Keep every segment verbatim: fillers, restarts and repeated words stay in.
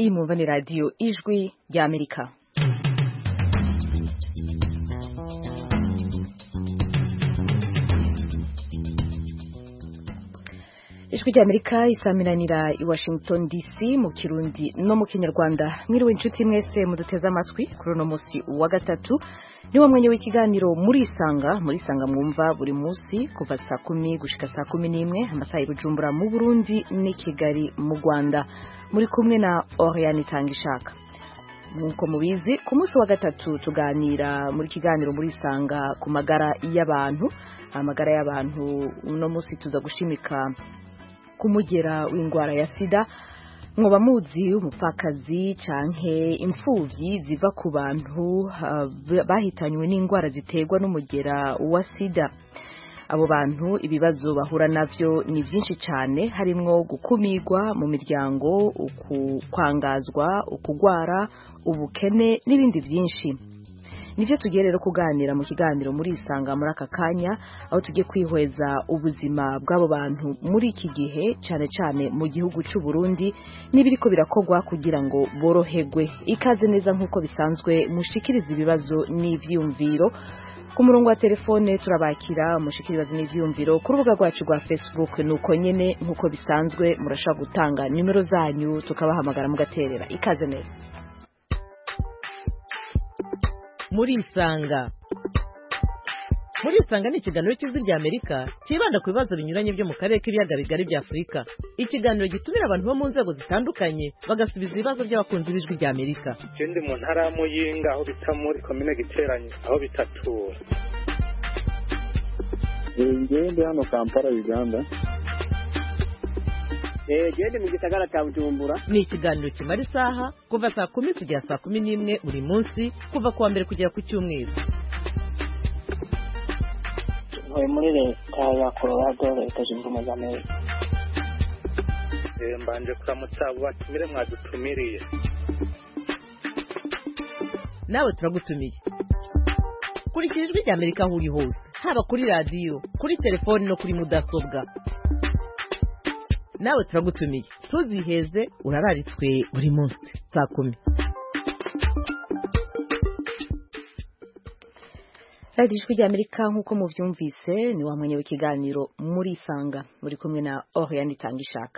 iyi mwumva ni radiyo ijwi ry'Amerika. Ijwi ry'Amerika isaminanira i Washington D C mu Kirundi no mu Kinyarwanda. Mwiriwe inshuti mwese muduteze amatwi kuri uno munsi wa gatatu niwo mwenye w'ikiganiro muri Isanga muri Isanga mwumva buri munsi kuva saa kumi gushika saa kumi n'imwe amasaha i Bujumbura mu Burundi ni Kigali mu Rwanda. Muri kumwe na Oriane Tangishaka. Nkuko mubizi ku munsi wa gatatu tuganira muri kiganiro muri Isanga ku magara y'abantu amagara y'abantu uno munsi tuza gushimika kumugera w'ingwara ya sida. Mwoba muzi umupfakazi canke imfuvyi ziva ku bantu uh, bahitanywe n'ingwara ziterwa n'umugera wa sida. Abo bantu ibibazo bahura navyo ni vyinshi cane, harimwo gukumirwa mu miryango, ukwangazwa, ukugwara, ubukene n'ibindi vyinshi. Nivyo tugiye rero kuganira mu kiganiro muri Isanga muri aka kanya, aho tugiye kwihweza ubuzima bw'abo bantu muri iki gihe cane cane mu gihugu c'u Burundi n'ibiriko birakogwa kugira ngo boroherwe. Ikaze neza nkuko bisanzwe mushikiriza ibibazo n'ivyumviro. Ku murongo wa telefone turabakira mushikiriza n'ivyumviro ku rubuga rwacu rwa Facebook, nuko nyene nkuko bisanzwe murashaka gutanga nimero zanyu tukabahamagara mugaterera. Ikaze neza muri Isanga. Muri Isanga ni ikiganiro cy'ijwi ry'Amerika kibanda ku bibazo binyuranye byo mu karere k'ibiyaga bigari bya Afurika. Ikiganiro gitumira abantu bo mu nzego zitandukanye bagasubiza ibibazo by'abakunzi b'ijwi ry'Amerika. Ikindi mu ntara ya Muyinga aho bita muri komine Giteranye aho bitatura. Ngende hano Kampala Uganda. Eh gende mu gisagara cya Bujumbura. Ni ikiganiro kimara isaha kuva saa kumi kugera saa kumi n'imwe buri munsi kuva kuwa mbere kugera ku cyumweru. Oye muri leta ya Colorado leta zunze ubumwe za Amerika. Eh mbanje kuramutsa batumire mwadutumiriye. Nawe turagutumiye. Kurikira ijwi ry'Amerika aho uri hose, haba kuri radio, kuri telefone no kuri mudasobwa. Nawe turagutumiye. Tuziheze urararitswe buri munsi saa kumi. Radio Ijwi ry'Amerika nkuko muvyumvise ni wa mwenye w'ikiganiro muri Isanga muri kumwe na Oriane Tangishaka.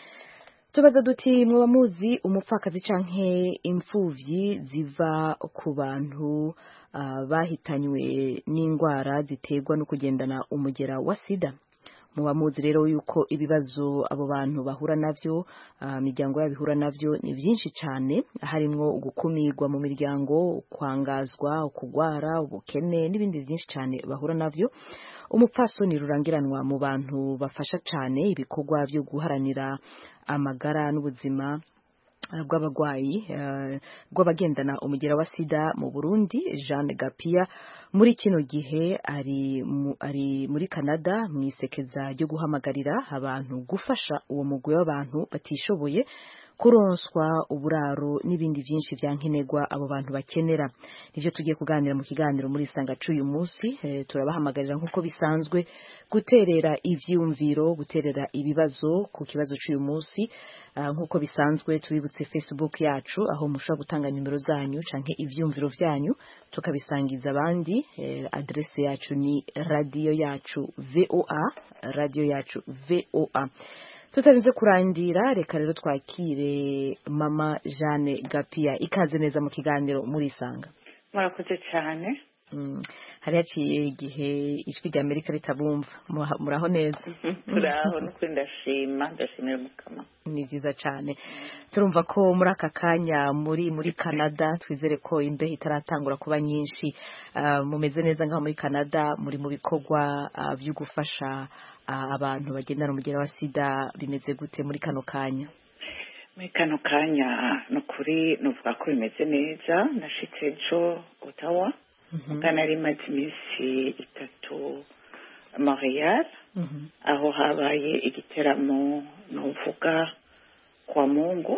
Tubaza duti mwoba muzi umupfakazi canke imfuvyi ziva ku bantu uh, bahitanywe n'ingwara ziterwa no kugendana umugera wa sida. Muba muzi rero yuko ibibazo abo bantu bahura navyo imiryango uh, yabihura navyo ni vyinshi cane, harimwo gukumirwa mu miryango, kwangazwa, ukugwara, ubukene n'ibindi vyinshi cane bahura navyo. Umupfasoni rurangiranwa mu bantu bafasha cane ibikorwa byo guharanira amagara n'ubuzima bw'abagwayi bw'abagendana uh, umugera wa sida mu Burundi. Jeanne Gapia muri kino gihe ari mu, ari muri Canada mwisekeza ryo guhamagarira abantu gufasha uwo mugwi w'abantu batishoboye kuronswa uburaro n'ibindi vyinshi vyankenerwa abo bantu bakenera. Nivyo tugiye kuganira mu kiganiro muri Isanga c'uyu munsi. E, turabahamagarira nkuko bisanzwe guterera ivyumviro, guterera ibibazo ku kibazo c'uyu munsi. Uh, nkuko bisanzwe tubibutse Facebook yacu aho mushobora gutanga nimero zanyu canke ivyumviro vyanyu tukabisangiza abandi. E, adresse yacu ni radio yacu V O A, radio yacu V O A. Tutarinze kurandira reka rero twakire mama Jeanne Gapia. Ikaze neza mu kiganiro muri Isanga. Murakoze cyane. Mm. Hari yaciye igihe ijwi ry'Amerika ritabumva. Muraho neza. Muraho no kwindashima, ndashimira mukama. Ni vyiza cyane. Turumva ko muri aka kanya muri muri Canada, twizere ko imbeho itaratangura kuba nyinshi. Uh, mumeze neza nka muri Canada, muri mu bikorwa uh, byo gufasha uh, abantu bagendana umugera wa sida. Bimeze gute muri kano kanya? Muri kano kanya no kuri nuvuga ko bimeze neza. Nashitse ejo Ottawa. Mm-hmm. Kanari maze imisi itatu Montreal. Mm-hmm. Aho habaye igiteramo nuvuga kwa Mungu,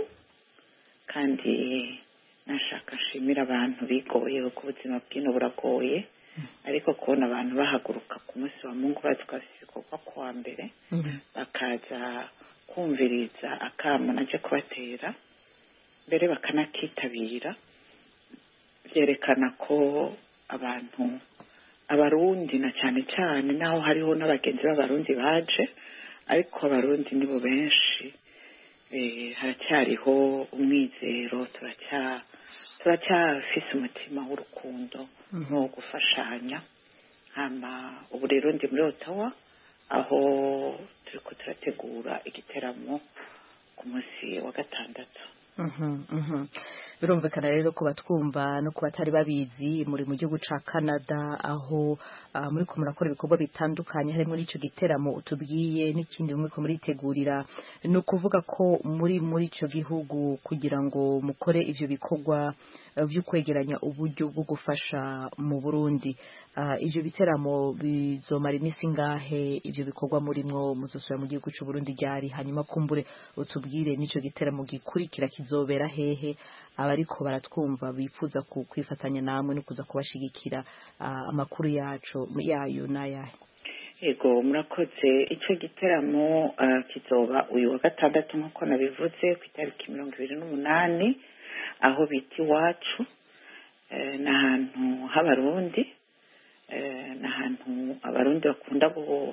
kandi nashaka shimira abantu bigoye ku buzima bw'ino buragoye. Mm-hmm. Ariko kubona abantu bahaguruka ku munsi wa Mungu bazikasikorwa kwa mbere. Mm-hmm. Bakaza kumviriza akamo naje kubatera mbere bakanakitabira byerekana ko abantu abarundi na cyane cyane naho hariho n'abagenzi b'abarundi baje ariko abarundi nibo benshi haracyariho umwizero turacyafise umutima w'urukundo no gufashanya hama ubu rero ndi muri Ottawa aho turiko turategura igiteramo ku munsi wa gatandatu. birumvikana rero ko batwumva no ku batari babizi muri mu gihugu ca Canada aho uh, muri ko murakora ibikorwa bitandukanye harimo n'ico giteramo utubwiye n'ikindi muri ko muritegurira no kuvuga ko muri muri ico gihugu kugira ngo mukore ivyo bikorwa uh, byo kwegeranya uburyo bwo gufasha mu Burundi uh, ivyo biteramo bizomara imisi ngahe ivyo bikorwa murimwo muzosubira mu gihugu c'u Burundi ryari hanyuma kumbure utubwire n'ico giteramo gikurikira kizobera hehe abariko baratwumva bifuza kwifatanya namwe no kuza kubashigikira uh, amakuru yacu yayo nayahe. Yego murakoze ico giteramo uh, kizoba uyu wa gatandatu nkuko nabivuze ku itariki mirongo ibiri n'umunani aho biti wacu uh, n'ahantu h'abarundi uh, n'ahantu abarundi bakunda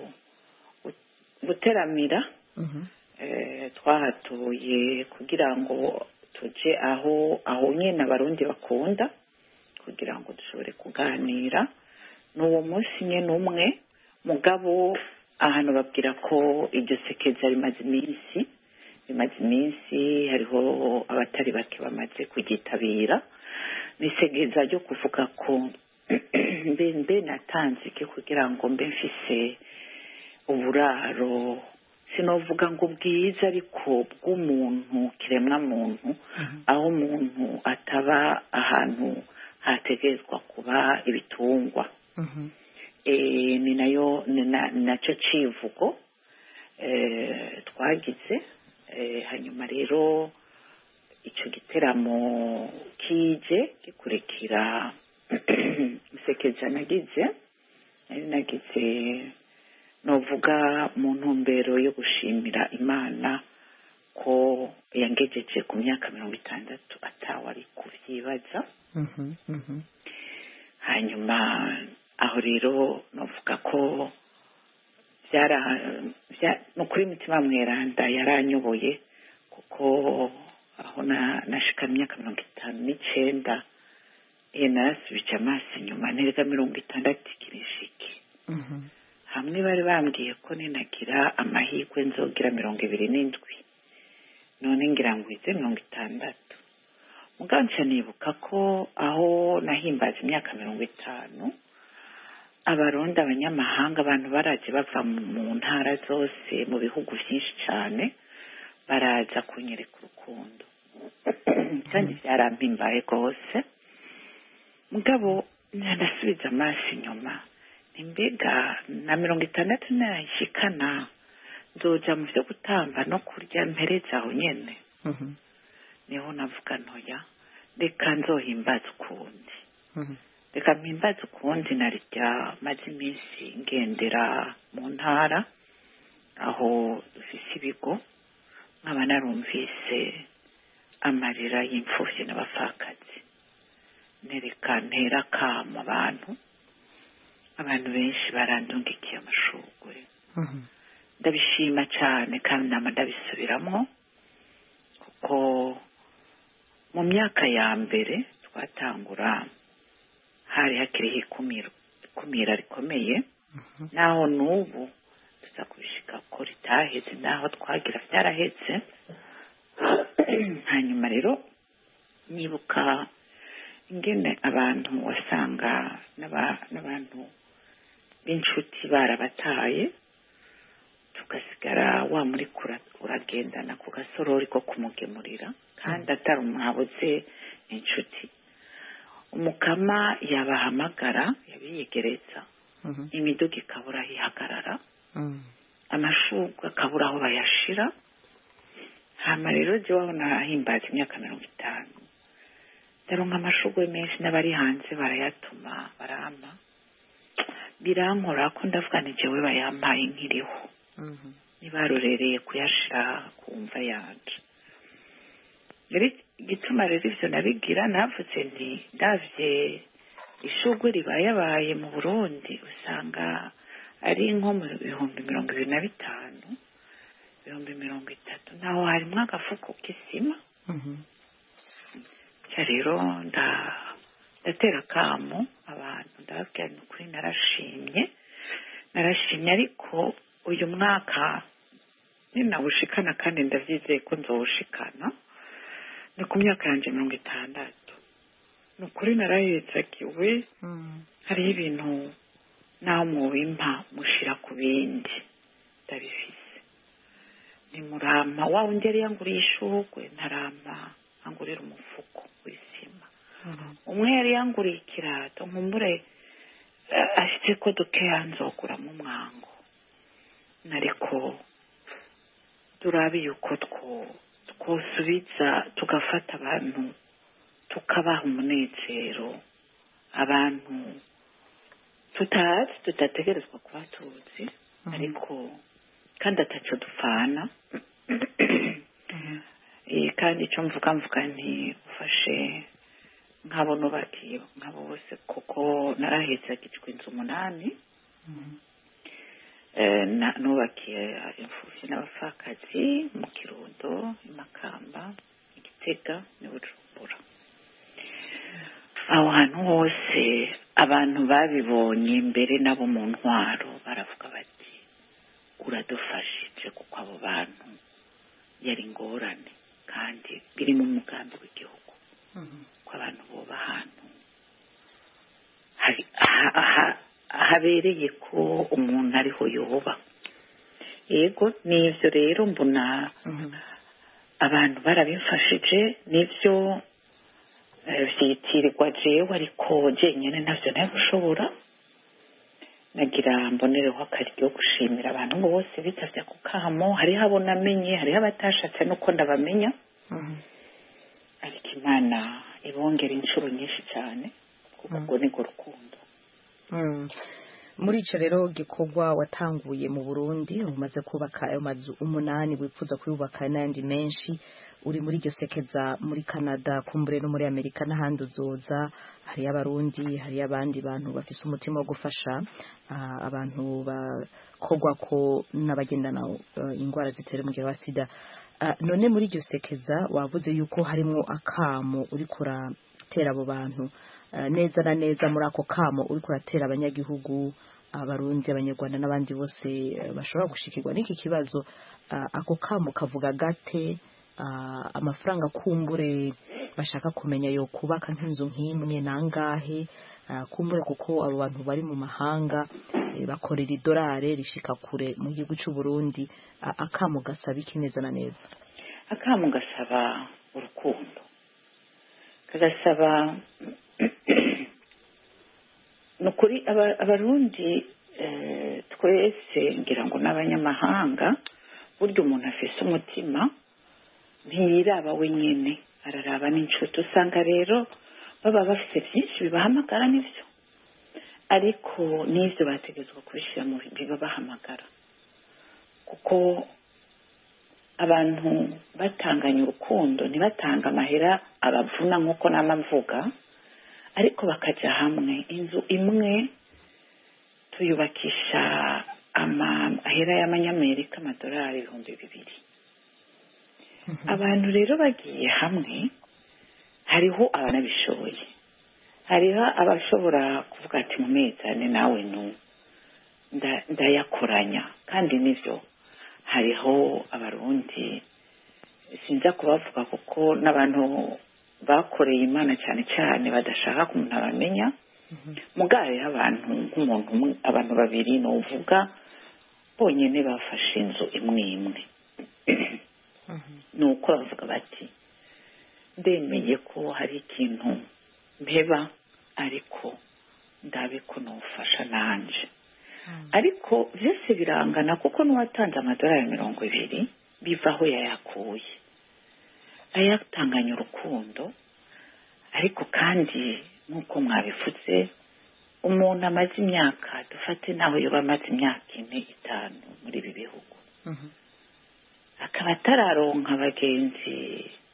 guteramira uh-huh. uh, twahatuye kugira ngo tuje aho aho nyene abarundi bakunda kugira ngo dushobore kuganira n'uwo munsi nyene umwe mugabo ahantu babwira ko iryo sekeza rimaze iminsi rimaze iminsi hariho abatari bake bamaze kugitabira nisegeza ryo kuvuga ko mbe mbe natanze iki kugira ngo mbe mfise uburaro sinovuga ngo bwiza ariko bw'umuntu kiremwa muntu aho umuntu ataba ahantu hategezwa kuba ibitungwa eh ni nayo naco civugo eh twagize eh hanyuma rero ico giteramo kije gikurikira isekeza nagize nagize novuga mu ntumbero yo gushimira Imana ko yangejeje ku myaka mirongo itandatu atawa ari kuvyibaza hanyuma aho rero novuga ko byara no kuri mutima mweranda yaranyoboye kuko aho na nashika imyaka mirongo itanu n'icenda narasubije amaso inyuma neza mirongo itandatu kirishiki hamwe bari bambwiye ko ninagira amahirwe nzogira mirongo ibiri n'indwi none ngira ngo ize mirongo itandatu mugabo nca nibuka ko aho nahimbaza imyaka mirongo itanu abarundi abanyamahanga abantu baraje bava mu ntara zose mu bihugu byinshi cyane baraza kunyereka urukundo kandi byarampimbaye rwose mugabo ndasubiza amaso inyuma imbega na mirongo itandatu nayishikana nzoja mu byo gutamba no kurya mpereza aho nyene niho navuga ntoya reka nzohimbaza ukundi reka mpimbaza ukundi narya maze iminsi ngendera mu ntara aho dufise ibigo nkaba narumvise amarira y'imfuvyi n'abapfakazi nereka ntera kama abantu abantu benshi barandungikiye amashugwe ndabishima cyane kandi nama ndabisubiramwo kuko mu myaka ya mbere twatangura hari hakiriho ikumiro ikumira rikomeye naho n'ubu tuza kubishika ko ritaheze naho twagira byarahetse hanyuma rero nibuka ingene abantu wasanga n'abantu b'inshuti barabataye tugasigara wa muri uragendana ku gasorori ko kumugemurira kandi atari umwabuze inshuti umukama yabahamagara yabiyegereza imiduga ikabura hihagarara amashurwe akabura aho bayashira hama rero jewe nahimbaza imyaka mirongo itanu ndaronka amashurwe menshi n'abari hanze barayatuma barampa birankora ko ndavuga ni jewe bayampaye nkiriho nibarorereye kuyashira ku mva yanje igituma rero ivyo nabigira navuze nti ndavye ishugwe ribayabaye mu Burundi usanga ari nko mu bihumbi mirongo ibiri na bitanu ibihumbi mirongo itatu naho harimwo agafuko k'isima. Cya rero nda ndatera akamo abantu ndababwira ni ukuri narashimye narashimye ariko uyu mwaka ninawushikana kandi ndavyizeye ko nzowushikana ni ku myaka yanje mirongo itandatu. Ni ukuri narahezagiwe hariho ibintu naho mubimpa mushira ku bindi ndabifise. Ni murama wa wundi yari yanguriye ishurwe ntarama angurira umufuko w'isima. Umwe yari yanguriye ikirato nkumbure ashitse ko dukeya nzogura mu mwango. Nariko turabi yuko two twosubiza tugafata abantu tukabaha umunezero abantu tutazi tutategerezwa kuba tuzi ariko kandi ataco dupfana. Kandi icyo mvuga mvuga nti ufashe nk'abo nubakiye nk'abo bose kuko narahezagijwe inzu umunani nubakiye imfuvyi n'abapfakazi mu Kirundo, i Makamba, i Gitega n'i Bujumbura. Aho hantu hose abantu babibonye mbere nabo mu ntwaro baravuga bati uradufashije kuko abo bantu yari ingorane kandi biri mu mugambi w'igihugu ko abantu boba ahantu habereye ko umuntu ariho yoba. Yego n'ivyo rero mbona abantu barabimfashije n'ivyo vyitirirwa jewe ariko jenyene ntavyo nayo gushobora. Nagira mbonereho akaryo gushimira abantu bose bitavye ku kamo. Hariho abo namenye hariho abatashatse nuko ndabamenya ariko Imana ibongera inshuro nyinshi cyane kuko ubwo niko rukundo. Muri ico rero gikorwa watanguye mu Burundi umaze kubaka ayo mazu umunani wifuza kuyubaka n'andi menshi uri muri iryo sekeza muri Canada kumbure no muri Amerika n'ahandi uzoza hari abarundi hari abandi bantu bafise umutima wo gufasha uh, abantu bakogwa ko n'abagendana uh, ingwara zitera mu gihe wa sida. Uh, none muri iryo sekeza wavuze yuko harimo akamo uri kuratera abo bantu uh, neza na neza muri ako kamo uri kuratera abanyagihugu abarundi abanyarwanda n'abandi bose uh, bashobora gushikirwa n'iki kibazo. Uh, ako kamo kavuga gate uh, amafaranga kumbure bashaka kumenya yo kubaka nk'inzu nk'imwe nangahe uh, kumbure kuko abo bantu bari mu mahanga e, bakorera idolare rishika kure mu gihugu cy'u Burundi. Uh, akamo gasaba iki neza na neza? Akamo gasaba urukundo kagasaba nukuri abarundi eh, twese ngira ngo n'abanyamahanga buryo umuntu afise umutima ntiyiraba wenyene araraba n'inshuti. Usanga rero baba bafise byinshi bibahamagara n'ivyo ariko n'ivyo bategezwa kubishira mu bibabahamagara kuko abantu batanganya urukundo ntibatanga amahera abavuna nk'uko n'amavuga ariko bakaja hamwe. Inzu imwe tuyubakisha amahera y'amanyamerika amadolari ibihumbi bibiri. Abantu rero bagiye hamwe hariho abanabishoboye hariho abashobora kuvuga ati mu mezi ane nawe nu ndayakoranya kandi nivyo hariho abarundi sinza kubavuga kuko n'abantu bakoreye Imana cyane cyane badashaka ko umuntu abamenya. Mugaye abantu nk'umuntu abantu babiri no uvuga bonyene bafashe inzu imwe imwe nuko bavuga bati ndemeye ko hari ikintu mpeba ariko ndabe ko nofasha nanje. Ariko vyose birangana kuko n'uwatanze amadolari mirongo ibiri bivaho yayakuye ayatanganya urukundo. Ariko kandi nuko mwabivuze umuntu amaze imyaka dufate naho yoba amaze imyaka ine itanu muri ibi bihugu akaba atararonka abagenzi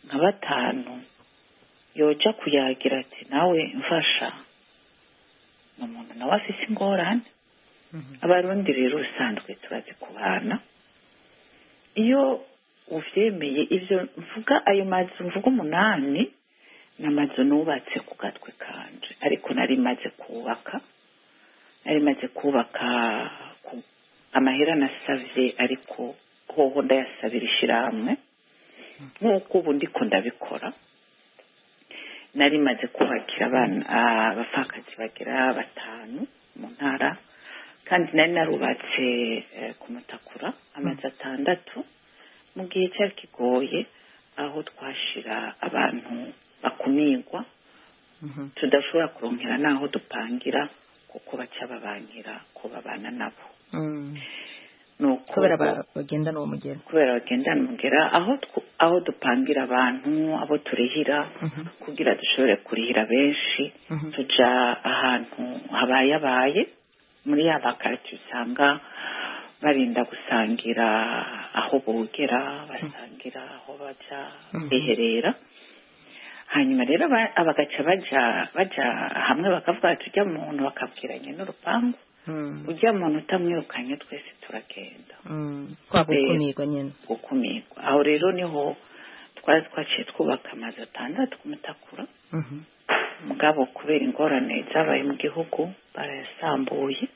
nka batanu yoja kuyagira ati nawe mfasha ni umuntu nawe afise ingorane. Abarundi rero usanzwe turazi kubana, iyo uvyemeye ivyo mvuga, ayo mazu mvuga umunani n'amazu nubatse ku gatwe kanje, ariko nari maze kubaka nari maze kubaka amahera nasavye, ariko hoho ndayasabira ishirahamwe nk'uko ubu ndiko ndabikora. Nari maze kubakira abana abapfakazi bagera batanu mu ntara, kandi nari narubatse ku Mutakura amazu atandatu mu gihe cyari kigoye, aho twashira abantu bakumirwa tudashobora kuronkera n'aho dupangira kuko baca babankira ko babana nabo. kubera bagendana uwo mugera kubera bagendana umugera aho aho dupangira abantu, abo turihira kugira dushobore kurihira benshi, tuja ahantu habaye abaye muri ya bakarti usanga barinda gusangira aho bogera, basangira aho baja biherera. Hanyuma rero abagaca baja baja hamwe bakavuga tujya mu muntu, bakabwiranye n'urupangu, ujya mu muntu utamwirukanye twese turagenda. kwa gukumirwa nyene gukumirwa aho rero niho twari twaciye twubaka amazu atandatu ku Mutakura. Mugabo kubera ingorane zabaye mu gihugu barayasambuye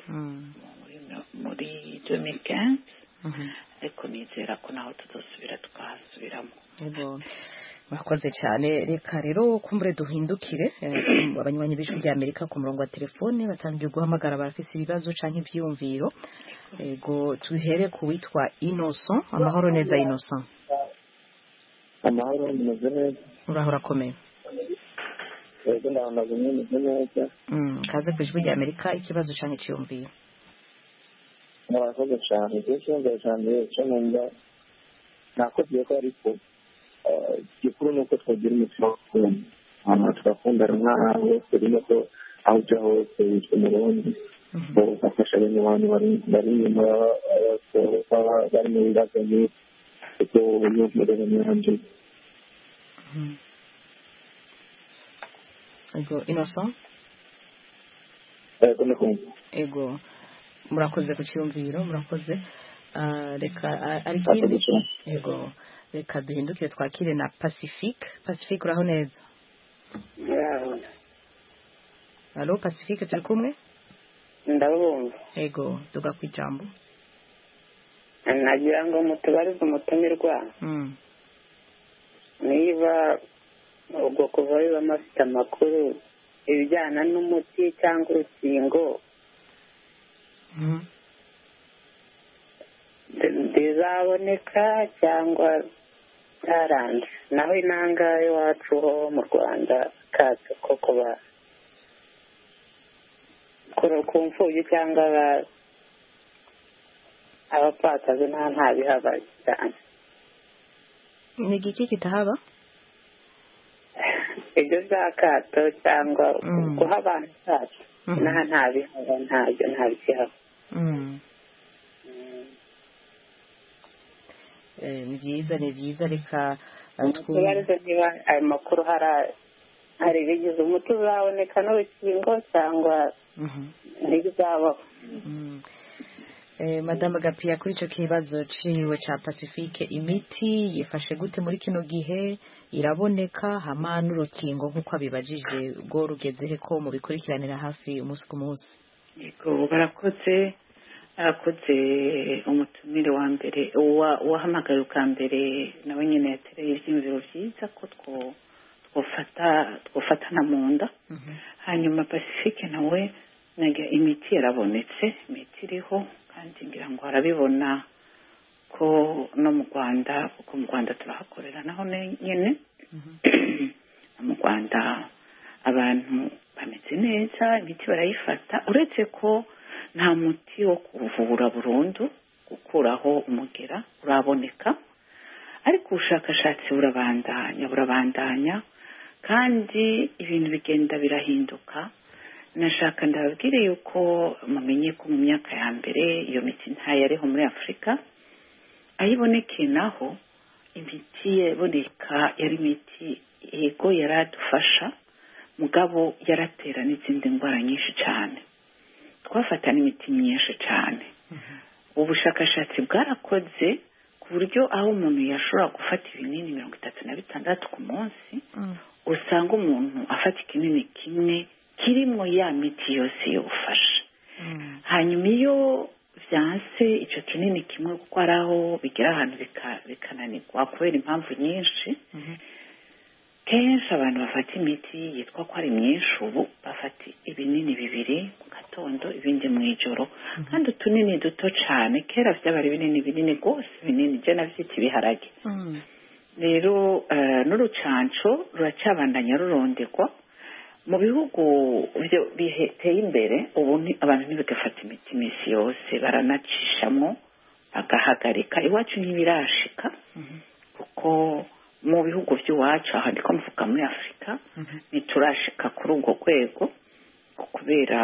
muri deux mille quinze, ariko nizera ko naho tuzosubira tukahasubiramo. Mwakoze cyane. Reka rero kumbure duhindukire abanywanyi b'ijwi rya Amerika ku murongo wa telefone batangiye guhamagara, barafise ibibazo canke ivyiyumviro. Ego tuhere ku witwa Innocent. Amahoro neza Innocent? Amahoro neza neza. Urahora komeye? Ego ndabona neza neza. Mm, kaze ku ijwi rya Amerika, ikibazo canke iciyumviro? Murakoze cyane. Ikibazo cyane cyo numva nakoze ko ariko gikuru nuko twagira umutima w'urukundo, hanyuma tugakundana nk'aho turimo ko aho ujya hose witwa umurundi, ugafasha bene abantu bari inyuma bari mu bibazo nk'ibi, kuko uburyo murebe nyanje. Ego Innocent? Ego nakumva. Ego murakoze ku cyumviro, murakoze. Reka ari kindi. Ego reka duhindukire twakire na Pacifique. Pacifique uraho neza? Yeah. Allo Pacifique, turi kumwe? Ndabumva. Ego tuga kwijambo. Nagira ngo mutubarize umutumirwa. Mm. Niba ubwo kuva biba mafite amakuru ibijyana n'umuti cyangwa urukingo bizaboneka cyangwa byaranze, naho inanga iwacu ho mu Rwanda kacu ko kuba ku mfubyi cyangwa abapfakazi nta nta bihabaye cyane. Ni igiki kitahaba? Ibyo by'akato cyangwa guha abantu kacu nta nta bihaba, ntabyo nta bikihaba. Ni byiza ni byiza. Reka tubarize niba ayo makuru hari ibigize umuti uzaboneka n'urukingo cyangwa ntibizabaho. Madame Gapia, kuri icyo kibazo ciwe ca Pacifique, imiti yifashe gute muri kino gihe? Iraboneka hama n'urukingo nk'uko abibajije rwo rugezehe ko mu bikurikiranira hafi umunsi ku munsi? Yego barakoze arakoze umutumire wa mbere uwahamagaye ubwa mbere nawe nyine yatereye ibyiyumviro byiza ko twofata twofatana mu nda. Hanyuma Pacifique nawe imiti yarabonetse, imiti iriho kandi ngira ngo arabibona ko no mu Rwanda, kuko mu Rwanda turahakorera naho nyine. Mu Rwanda abantu bameze neza, imiti barayifata, uretse ko nta muti wo kuvura burundu gukuraho umugera uraboneka, ariko ubushakashatsi burabandanya burabandanya kandi ibintu bigenda birahinduka. Nashaka ndababwire yuko mumenye ko mu myaka ya mbere iyo miti ntayariho muri Afurika, ayibonekeye naho imiti yaboneka yari imiti yego yaradufasha mugabo yaratera n'izindi ndwara nyinshi cyane twafata n'imiti myinshi cyane ubushakashatsi bwarakoze ku buryo aho umuntu yashobora gufata ibinini mirongo itatu na bitandatu ku munsi usanga umuntu afata ikinini kimwe kirimo ya miti yose yofasha hanyuma iyo byanse icyo kinini kimwe kuko ari aho bigera ahantu bikananirwa kubera impamvu nyinshi kenshi abantu bafata imiti yitwa ko ari myinshi ubu bafata ibinini bibiri mu gatondo ibindi mu ijoro kandi utunini duto cyane kera byaba ari binini binini rwose binini byo nabyita ibiharage rero n'urucanco ruracyabandanya ruronderwa mu bihugu biteye imbere ubu abantu ntibigafata imiti iminsi yose baranacishamo bagahagarika iwacu ntibirashika kuko mu bihugu by'iwacu aha ndiko mvuga muri afurika ntiturashika kuri urwo rwego kubera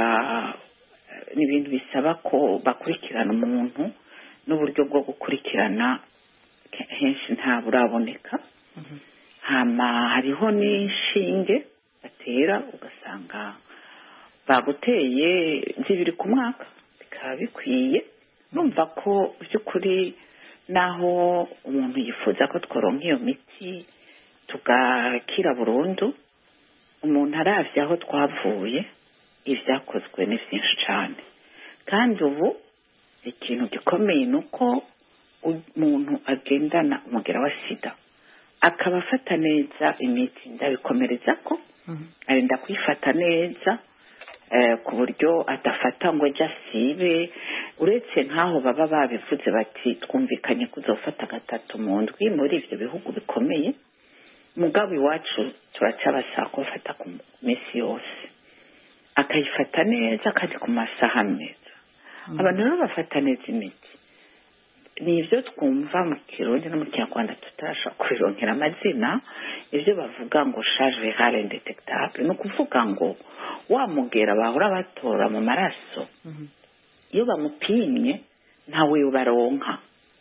ni ibintu bisaba ko bakurikirana umuntu n'uburyo bwo gukurikirana henshi nta buraboneka hama hariho n'inshinge batera ugasanga baguteye zibiri ku mwaka bikaba bikwiye numva ko by'ukuri naho umuntu yifuza ko tworonka iyo miti tugakira burundu umuntu aravye aho twavuye ibyakozwe ni byinshi cyane kandi ubu ikintu gikomeye ni uko umuntu agendana umugera wa sida akaba afata neza imiti ndabikomereza ko arenda kuyifata neza ku buryo adafata ngo ajya asibe uretse nk'aho baba babivuze bati twumvikanye kuzofata gatatu mu ndwi muri ibyo bihugu bikomeye mugabo iwacu turacyabasaba ko bafata ku minsi yose akayifata neza kandi ku masaha meza abantu rero bafata neza imiti ni ibyo twumva mu kirundi no mu kinyarwanda tutarashobora kubironkera amazina ibyo bavuga ngo charge virale indetectable ni ukuvuga ngo wamugera bahora batora mu maraso iyo bamupimye ntawe ubaronka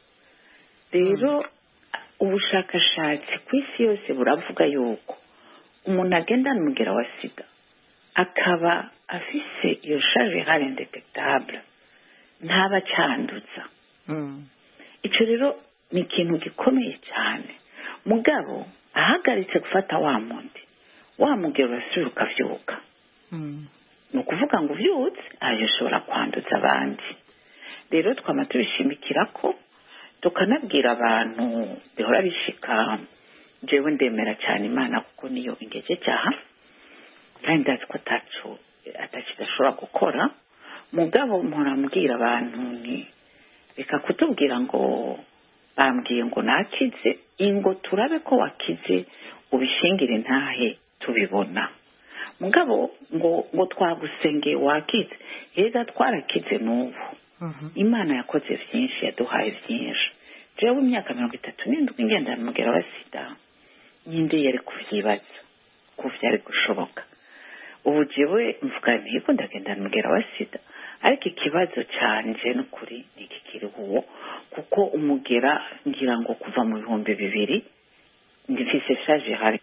rero ubushakashatsi ku isi yose buravuga yuko umuntu agendana umugera wa sida akaba afise iyo charge virale indetectable ntaba acyanduza icyo rero ni ikintu gikomeye cyane mugabo ahagaritse gufata wa mundi wamugera urasubira ukavyuka ni ukuvuga ngo uvyutse aje ushobora kwanduza abandi rero twama tubishimikira ko tukanabwira abantu bihora bishika jewe ndemera cyane Imana kuko niyo ingeje cyaha kandi ndazi ko ataco atakidashobora gukora mugabo murambwira abantu ni reka kutubwira ngo bambwiye ngo nakize ingo turabe ko wakize ubishingire ntahe tubibona mugabo ngo ngo twagusengeye wakize heza twarakize n'ubu Imana yakoze byinshi yaduhaye byinshi jewe imyaka mirongo itatu n'indwi ngendana umugera wa sida nyinde yari kuvyibaza ko vyari gushoboka ubu jewe mvuga nti ndagendana umugera wa sida ariko ikibazo cyanje n'ukuri niki kiri uwo kuko umugera ngira ngo kuva mu bihumbi bibiri ndifise charge hari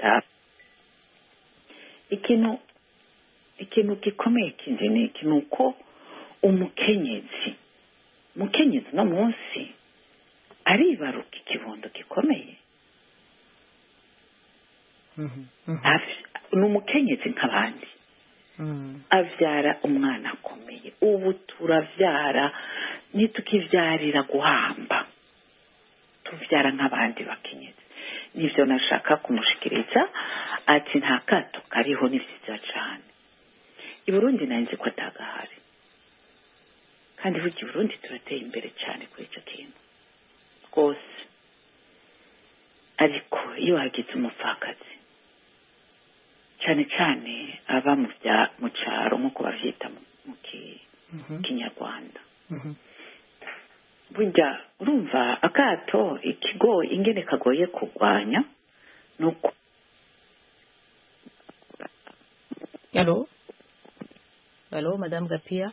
ikintu ikintu gikomeye kindi ni ikintu uko umukenyezi umukenyezi no munsi aribaruka ikibondo gikomeye ni umukenyezi nk'abandi avyara umwana akomeye ubu turavyara ntitukivyarira guhamba tuvyara nk'abandi bakenyezi nivyo nashaka kumushikiriza ati nta kato kariho ni vyiza cane i Burundi nanzi ko atagahari kandi burya i Burundi turateye imbere cyane kuri icyo kintu rwose ariko iyo hagize umupfakazi cyane cyane aba mu bya mu cyaro nk'uko bavyita mu kinyarwanda burya urumva akato ikigo ingene kagoye kurwanya nuko Allô Allô Madame Gapia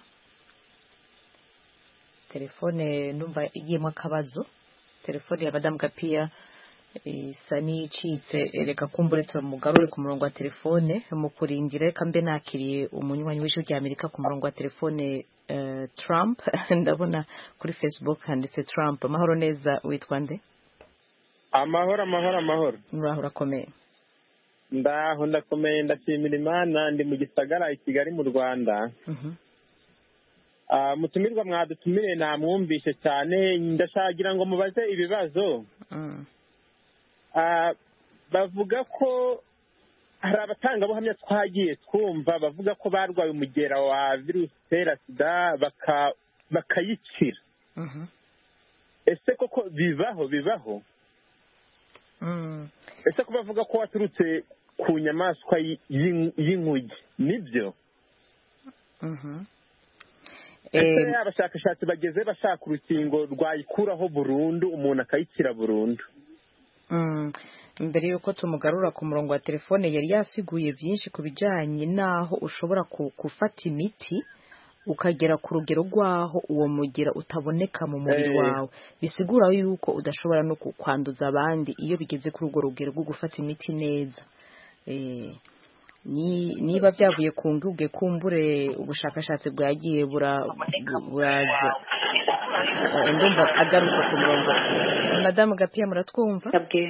telefone numva igiyemo akabazo telefone ya Madame Gapia isa n'icitse reka kumbure turamugarure ku murongo wa telefone mu kurindira reka mbe nakiriye umunywanyi w'ijwi rya Amerika ku murongo wa telefone uh, Trump ndabona kuri Facebook handitse Trump amahoro neza witwa nde amahoro amahoro amahoro muraho urakomeye ndaho ndakomeye ndashimira Imana ndi mu gisagara i Kigali mu Rwanda mhm ah mutumirwa mwadutumire namwumvishe cyane ndashagira ngo mubaze ibibazo mhm ah bavuga ko hari abatangabuhamya twagiye twumva bavuga ko barwaye umugera wa virusi itera sida baka bakayikira mhm ese koko bibaho bibaho mhm ese ko bavuga ko waturutse ku nyamaswa y'inkugi nibyo mhm ese abashakashatsi bageze bashaka urukingo rwayikuraho burundu umuntu akayikira burundu mhm mbere yuko tumugarura ku murongo wa telefone yari yasiguye byinshi ku bijanye naho ushobora gufata imiti ukagera ku rugero rwaho uwo mugera utaboneka mu mubiri wawe bisigura yuko udashobora no kwanduza abandi iyo bigeze kuri urwo rugero rwo gufata imiti neza eh ni niba byavuye ku nguge kumbure ubushakashatsi bwagiye buraza ndumva agaruka ku murongo Madame Gapia muratwumva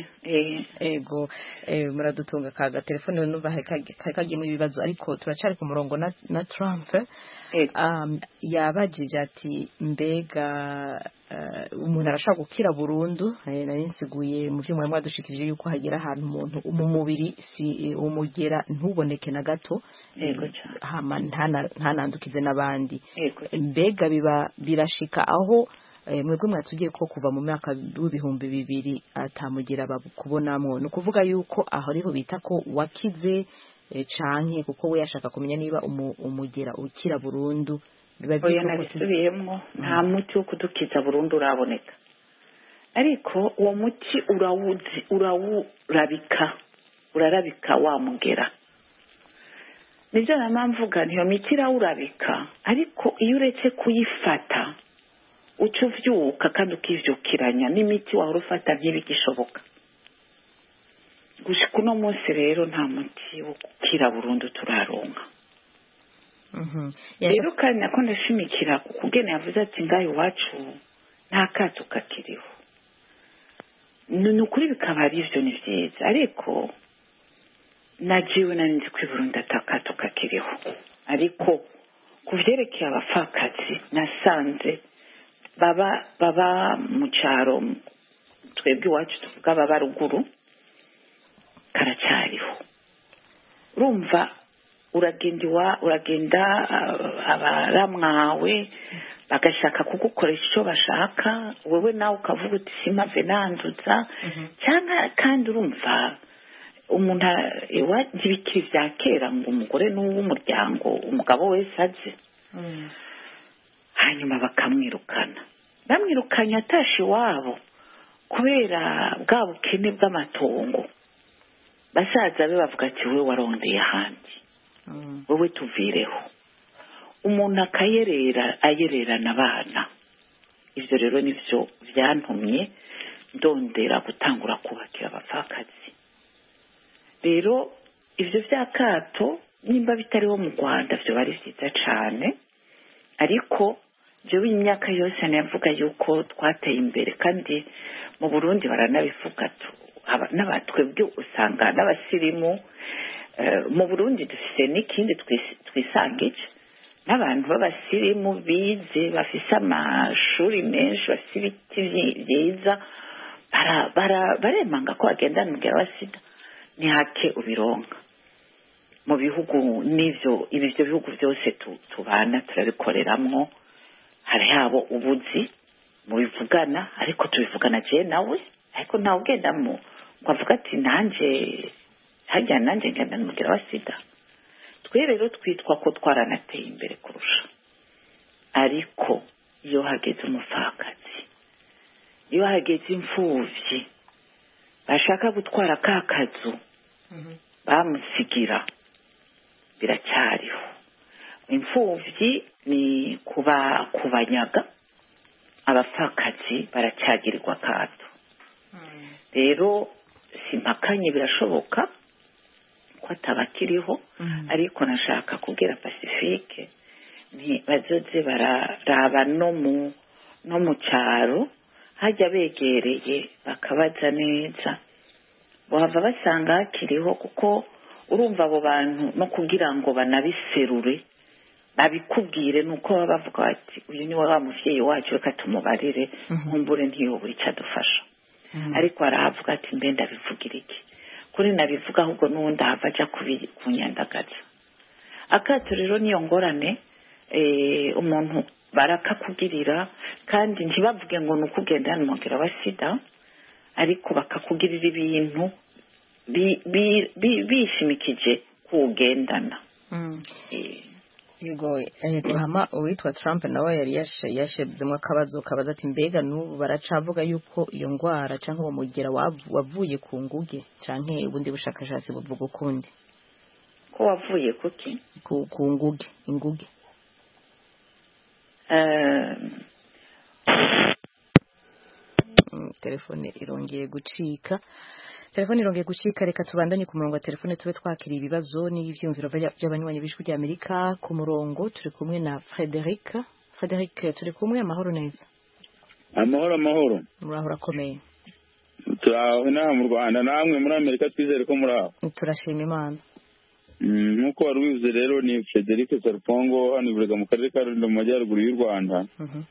ego muradutunga kaga telefone numva kagiye mu bibazo ariko turacari ku murongo na, na Trump um, yabajije ati mbega uh, umuntu arashaka gukira burundu nari nsiguye mu byuma mwadushikirije yuko hagera ahantu umuntu mu mubiri si umugera ntuboneke na gato ego cyane hama ntanandukize n'abandi mbega biba birashika aho mwebwe mwatugiye ko kuva mu mwaka w'ibihumbi bibiri atamugira babukubonamo no kuvuga yuko aho ariho bita ko wakize canke kuko we yashaka kumenya niba umugera ukira burundu biba byisubiyemo nta muti wo kudukiza burundu uraboneka ariko uwo muti urawuzi urawurabika urarabika wamugera nibyo namamvuga niyo miti irawurabika ariko iyo uretse kuyifata uca uvyuka kandi ukivyukiranya n'imiti wahora ufata ntibigishoboka gushika uno munsi rero nta muti wo gukira burundu turaronka rero kandi nako ndashimikira kugena yavuze ati ngaho iwacu nta kato kakiriho ni ukuri bikaba ari ivyo ni vyiza ariko najiwe nari nzi ko i Burundi ata kato kakiriho ariko ku vyerekeye abapfakazi nasanze baba baba mu cyaro twebwe iwacu tuvuga baba ruguru karacyariho urumva uragenda iwa uragenda abaramwawe bagashaka kugukoresha icyo bashaka wewe nawe ukavuga uti simpave nanduza cyangwa kandi urumva umuntu iwacu ibikiri bya kera ngo umugore n'uw'umuryango umugabo wese azi hanyuma bakamwirukana bamwirukanye atashe iwabo kubera bwa bukene bw'amatongo basaza be bavuga ati we warondeye ahandi wowe tuvireho umuntu akayerera ayererana abana ibyo rero nibyo byantumye ndondera gutangura kubakira abapfakazi rero ibyo by'akato nimba bitariho mu Rwanda byo bari byiza cyane ariko byo imyaka yose navuga yuko twateye imbere kandi mu Burundi baranabivuga n'abatwebwe usanga n'abasirimu mu Burundi dufite n'ikindi twisangije n'abantu b'abasirimu bize bafise amashuri menshi bafise ibiti byiza baremanga ko bagendana umugera wa sida ni hake ubironka mu bihugu n'ivyo ibyo bihugu byose tubana turabikoreramwo hari habo ubuzi mu bivugana ariko tubivugana je nawe ariko nawe ugenda mu kwavuga ati nanje hajya nanje ngenda n'umugera wa sida twe rero twitwa ko twaranateye imbere kurusha ariko iyo hageze umupfakazi iyo hageze imfuvyi bashaka gutwara ka kazu bamusigira biracyariho imfuvyi ni kuba kubanyaga abapfakazi baracyagirirwa kato rero simpakanye birashoboka ko atabakiriho ariko nashaka kubwira Pacifique nti bazoze bararaba no mu no mu cyaro hajya begereye bakabaza neza bava basanga hakiriho kuko urumva abo bantu no kugira ngo banabiserure babikubwire nuko baba bavuga bati uyu ni wa muvyeyi wacu reka tumubarire nkumbure ntiyobura icyo adufasha ariko aravuga ati mbe ndabivugira iki kuri nabivuga ahubwo n'undi ahava aja kunyandagaza akato rero niyo ngorane umuntu barakakugirira kandi ntibavuge ngo ni ukugenda n'umugera wa sida ariko bakakugirira ibintu bishimikije kuwugendana yego hama uwitwa Trump nawe yari yashebzemo akabazo kabaza ati mbega n'ubu baracavuga yuko iyo ndwara cyangwa uwo mugera wavuye ku nguge cyangwa ubundi bushakashatsi buvuga ukundi ko wavuye kuki ku nguge inguge telefone irongeye gucika telefone irongeye gucika reka tubandanye ku murongo wa telefone tube twakiriye ibibazo n'ibyumviro by'abanywanyi b'ijwi ry'Amerika ku murongo turi kumwe na Frederic Frederic turi kumwe amahoro neza amahoro amahoro muraho urakomeye turaho inaha mu Rwanda namwe muri Amerika twizere ko muraho turashima Imana nk'uko wari ubivuze rero ni Frederic Sarupongo hano iburega mu karere ka Rulindo mu majyaruguru y'u Rwanda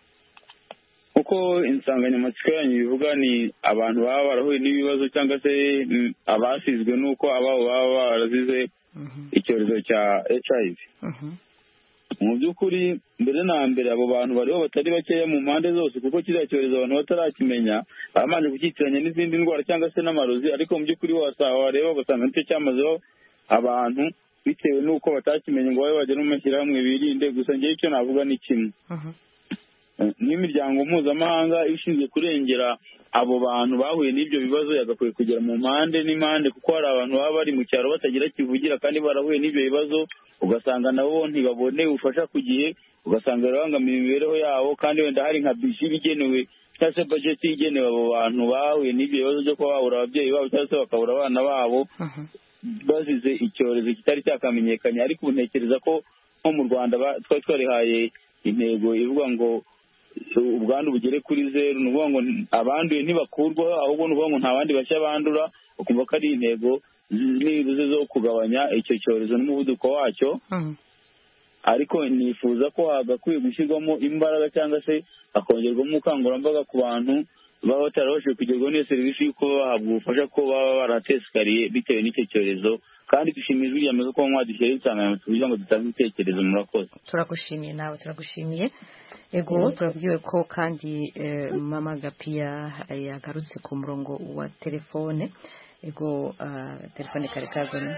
kuko insanganyamatsiko yanyu bivuga ni abantu baba barahuye n'ibibazo cyangwa se abasizwe n'uko ababo baba barazize icyorezo cya H I V mu by'ukuri mbere na mbere abo bantu bariho batari bakeya mu mpande zose kuko kiriya cyorezo abantu batarakimenya babanje kukitiranya n'izindi ndwara cyangwa se n'amarozi ariko mu by'ukuri wareba ugasanga nicyo cyamazeho abantu bitewe n'uko batakimenye ngo babe bajya no mu mashyirahamwe birinde gusa ngewe icyo navuga ni kimwe n'imiryango mpuzamahanga ishinzwe kurengera abo bantu bahuye n'ibyo bibazo yagakwiye kugera mu mpande n'impande kuko hari abantu baba bari mu cyaro batagira kivugira kandi barahuye n'ibyo bibazo ugasanga nabo ntibabone ubufasha ku gihe ugasanga barabangamiye imibereho yabo kandi wenda hari nka bishi bigenewe cyangwa se bajeti igenewe abo bantu bahuye n'ibyo bibazo byo kuba babura ababyeyi babo cyangwa se bakabura abana babo bazize icyorezo kitari cyakamenyekanye ariko ubu ntekereza ko nko mu Rwanda twari twarihaye intego ivuga ngo ubwandu bugere kuri zeru ni ukuvuga ngo abanduye ntibakurwaho ahubwo ni ukuvuga ngo nta bandi bashya bandura ukumva ko ari intego nibuze zo kugabanya icyo cyorezo n'umuvuduko wacyo ariko nifuza ko hagakwiye gushyirwamo imbaraga cyangwa se hakongerwamo ubukangurambaga ku bantu baba batarabashije kugerwaho n'iyo serivisi y'uko bahabwa ubufasha ko baba baratesikariye bitewe n'icyo cyorezo kandi dushimiye ijwi ry'Amerika ko mwadushyiraho insanganyamatsiko kugira ngo dutange ibitekerezo murakoze turagushimiye nawe turagushimiye ego turabwiwe ko kandi mama Gapiya yagarutse ku murongo wa telefone ego telefone kare kazana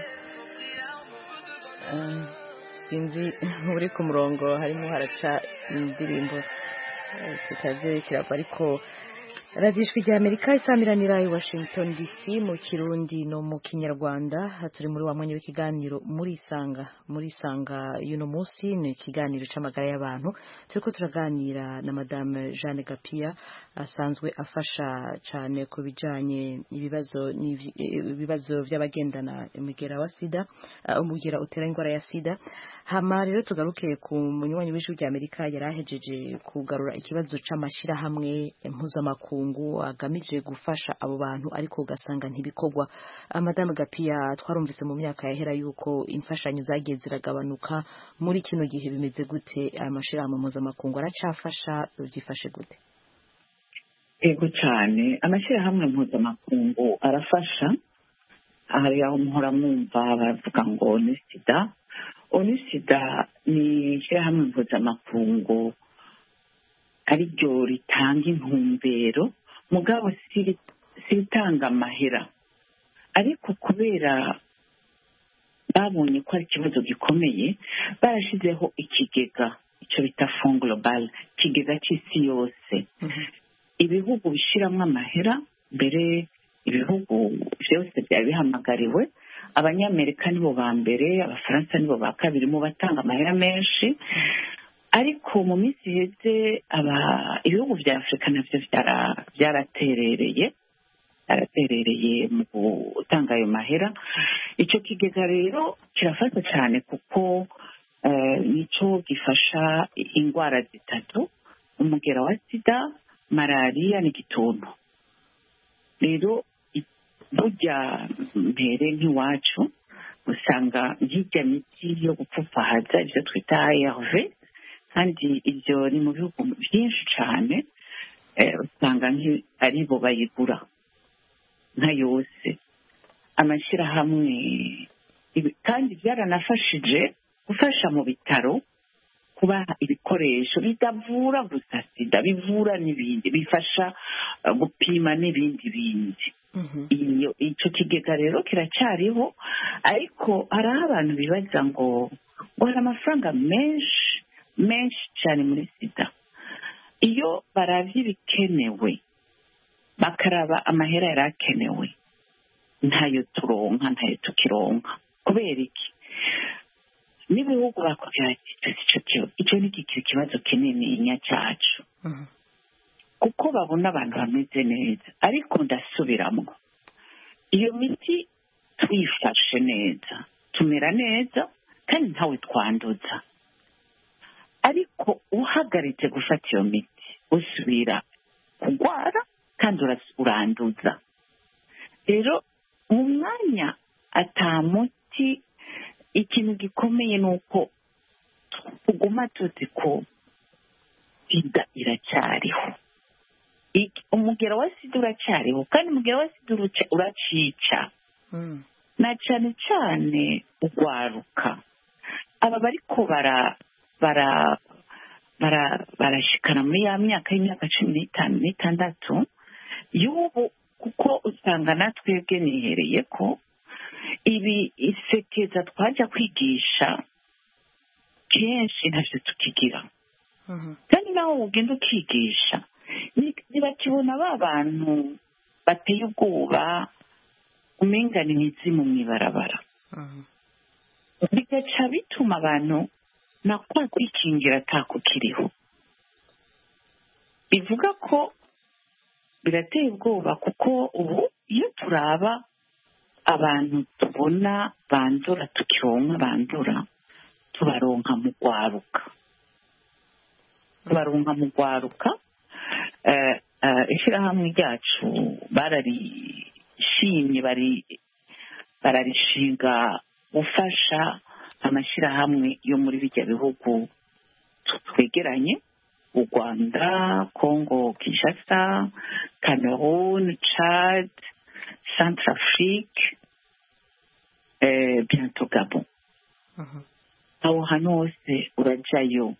sinzi uri ku murongo harimo haraca indirimbo tutazi kirava ariko radiyo ijwi ry'Amerika isamiranira i Washington D C mu kirundi no mu kinyarwanda turi muri wa mwanya w'ikiganiro muri isanga muri isanga y'uno munsi ni ikiganiro c'amagara y'abantu turiko turaganira na madame Jeanne Gapiya asanzwe afasha cyane ku bijanye ibibazo ibibazo by'abagendana umugera wa sida umugera utera indwara ya sida hama rero tugaruke ku munywanyi w'ijwi ry'Amerika yarahejeje kugarura ikibazo c'amashira hamwe mpuzamakungu agamije gufasha abo bantu ariko ugasanga ntibikorwa madame Gapiya twarumvise mu myaka yahera yuko imfashanyo zagiye ziragabanuka muri kino gihe bimeze gute amashirahamwe mpuzamakungu aracafasha byifashe gute ego cyane amashirahamwe mpuzamakungu arafasha hari aho muhora mwumva bavuga ngo ni sida oni sida ni ishyirahamwe mpuzamakungu ari ryo ritanga intumbero mugabo sitanga amahera ariko kubera babonye ko ari ikibazo gikomeye barashizeho ikigega icyo bita fond global ikigega cy'isi yose ibihugu bishyiramo amahera mbere ibihugu byose byari bihamagariwe abanyamerika nibo ba mbere abafaransa nibo ba kabiri mu batanga amahera menshi ariko mu minsi iheze ibihugu bya afurika nabyo byaraterereye araterereye mu gutanga ayo mahera. Icyo kigega rero kirafasha cyane kuko nicyo gifasha indwara zitatu: umugera wa sida, malariya n'igituntu. rero burya mbere nk'iwacu usanga nk'ijya miti yo gupfupahaza ibyo twita A R V, kandi ibyo ni mu bihugu byinshi cyane, usanga ari bo bayigura nka yose. Amashyirahamwe kandi byaranafashije gufasha mu bitaro kubaha ibikoresho bitavura gusa sida, bivura n'ibindi, bifasha gupima n'ibindi bindi. iyo icyo kigega rero kiracyariho, ariko hari aho abantu bibaza ngo ngo hari amafaranga menshi menshi cyane muri sida. Iyo baravye ibikenewe bakaraba amahera yari akenewe, ntayo turonka ntayo tukironka. Kubera iki? N'ibihugu bakubwira icyo ni ikibazo kinini nya cyacu, kuko babona abantu bameze neza. Ariko ndasubiramo, iyo miti twifashe neza tumera neza kandi ntawe twanduza, ariko uhagaritse gufata iyo miti usubira kurwara kandi uranduza. Rero mu mwanya atamuti, ikintu gikomeye ni uko tuguma tuzi ko sida iracyariho, umugera wa sida uracyariho, kandi umugera wa sida uracica na cyane cyane ugwaruka. Aba bariko bara bara bara barashikana muri ya myaka y'imyaka cumi n'itanu n'itandatu y'ubu, kuko usanga natwebwe nihereye ko ibi isekeza twajya kwigisha kenshi ntacyo tukigira. Kandi naho ugenda ukigisha ntibakibona ba bantu bateye ubwoba umengana imizimu mu ibarabara, bigaca bituma abantu nakwa kwikingira atako kiriho. Bivuga ko birateye ubwoba, kuko ubu iyo turaba abantu tubona bandura, tukironka bandura, tubaronka mu gwaruka tubaronka mu gwaruka. Ishyirahamwe ryacu bararishimye, bararishinga gufasha amashyirahamwe yo muri bijya bihugu twegeranye: u Rwanda, Congo Kinshasa, Cameroon, Chad, Centrafrique, bientôt Gabon. Aho hantu hose urajyayo,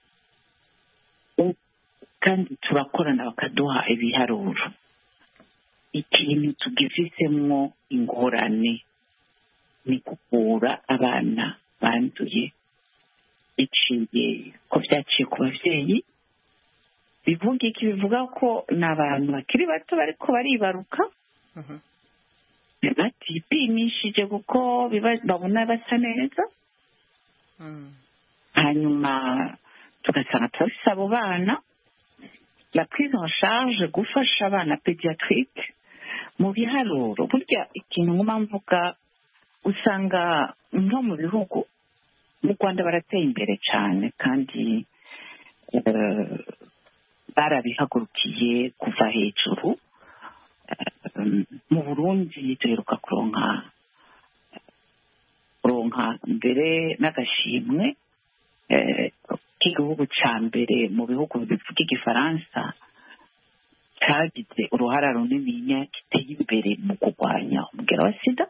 kandi turakorana bakaduha ibiharuro. Ikintu tugifisemo ingorane ni kuvura abana banduye biciye ko byaciye ku babyeyi. Bivuga iki? Bivuga ko n'abantu bakiri bato bariko baribaruka batipimishije kuko babona basa neza, hanyuma tugasanga turafise abo bana. La prise en charge, gufasha abana pediatrique mu biharuro. Burya ikintu nguma mvuga, usanga nko mu bihugu, mu Rwanda barateye imbere cyane kandi barabihagurukiye kuva hejuru. Mu Burundi duheruka kuronka kuronka mbere n'agashimwe k'igihugu cya mbere mu bihugu bivuga igifaransa cyagize uruhara runini giteye imbere mu kurwanya umugera wa sida.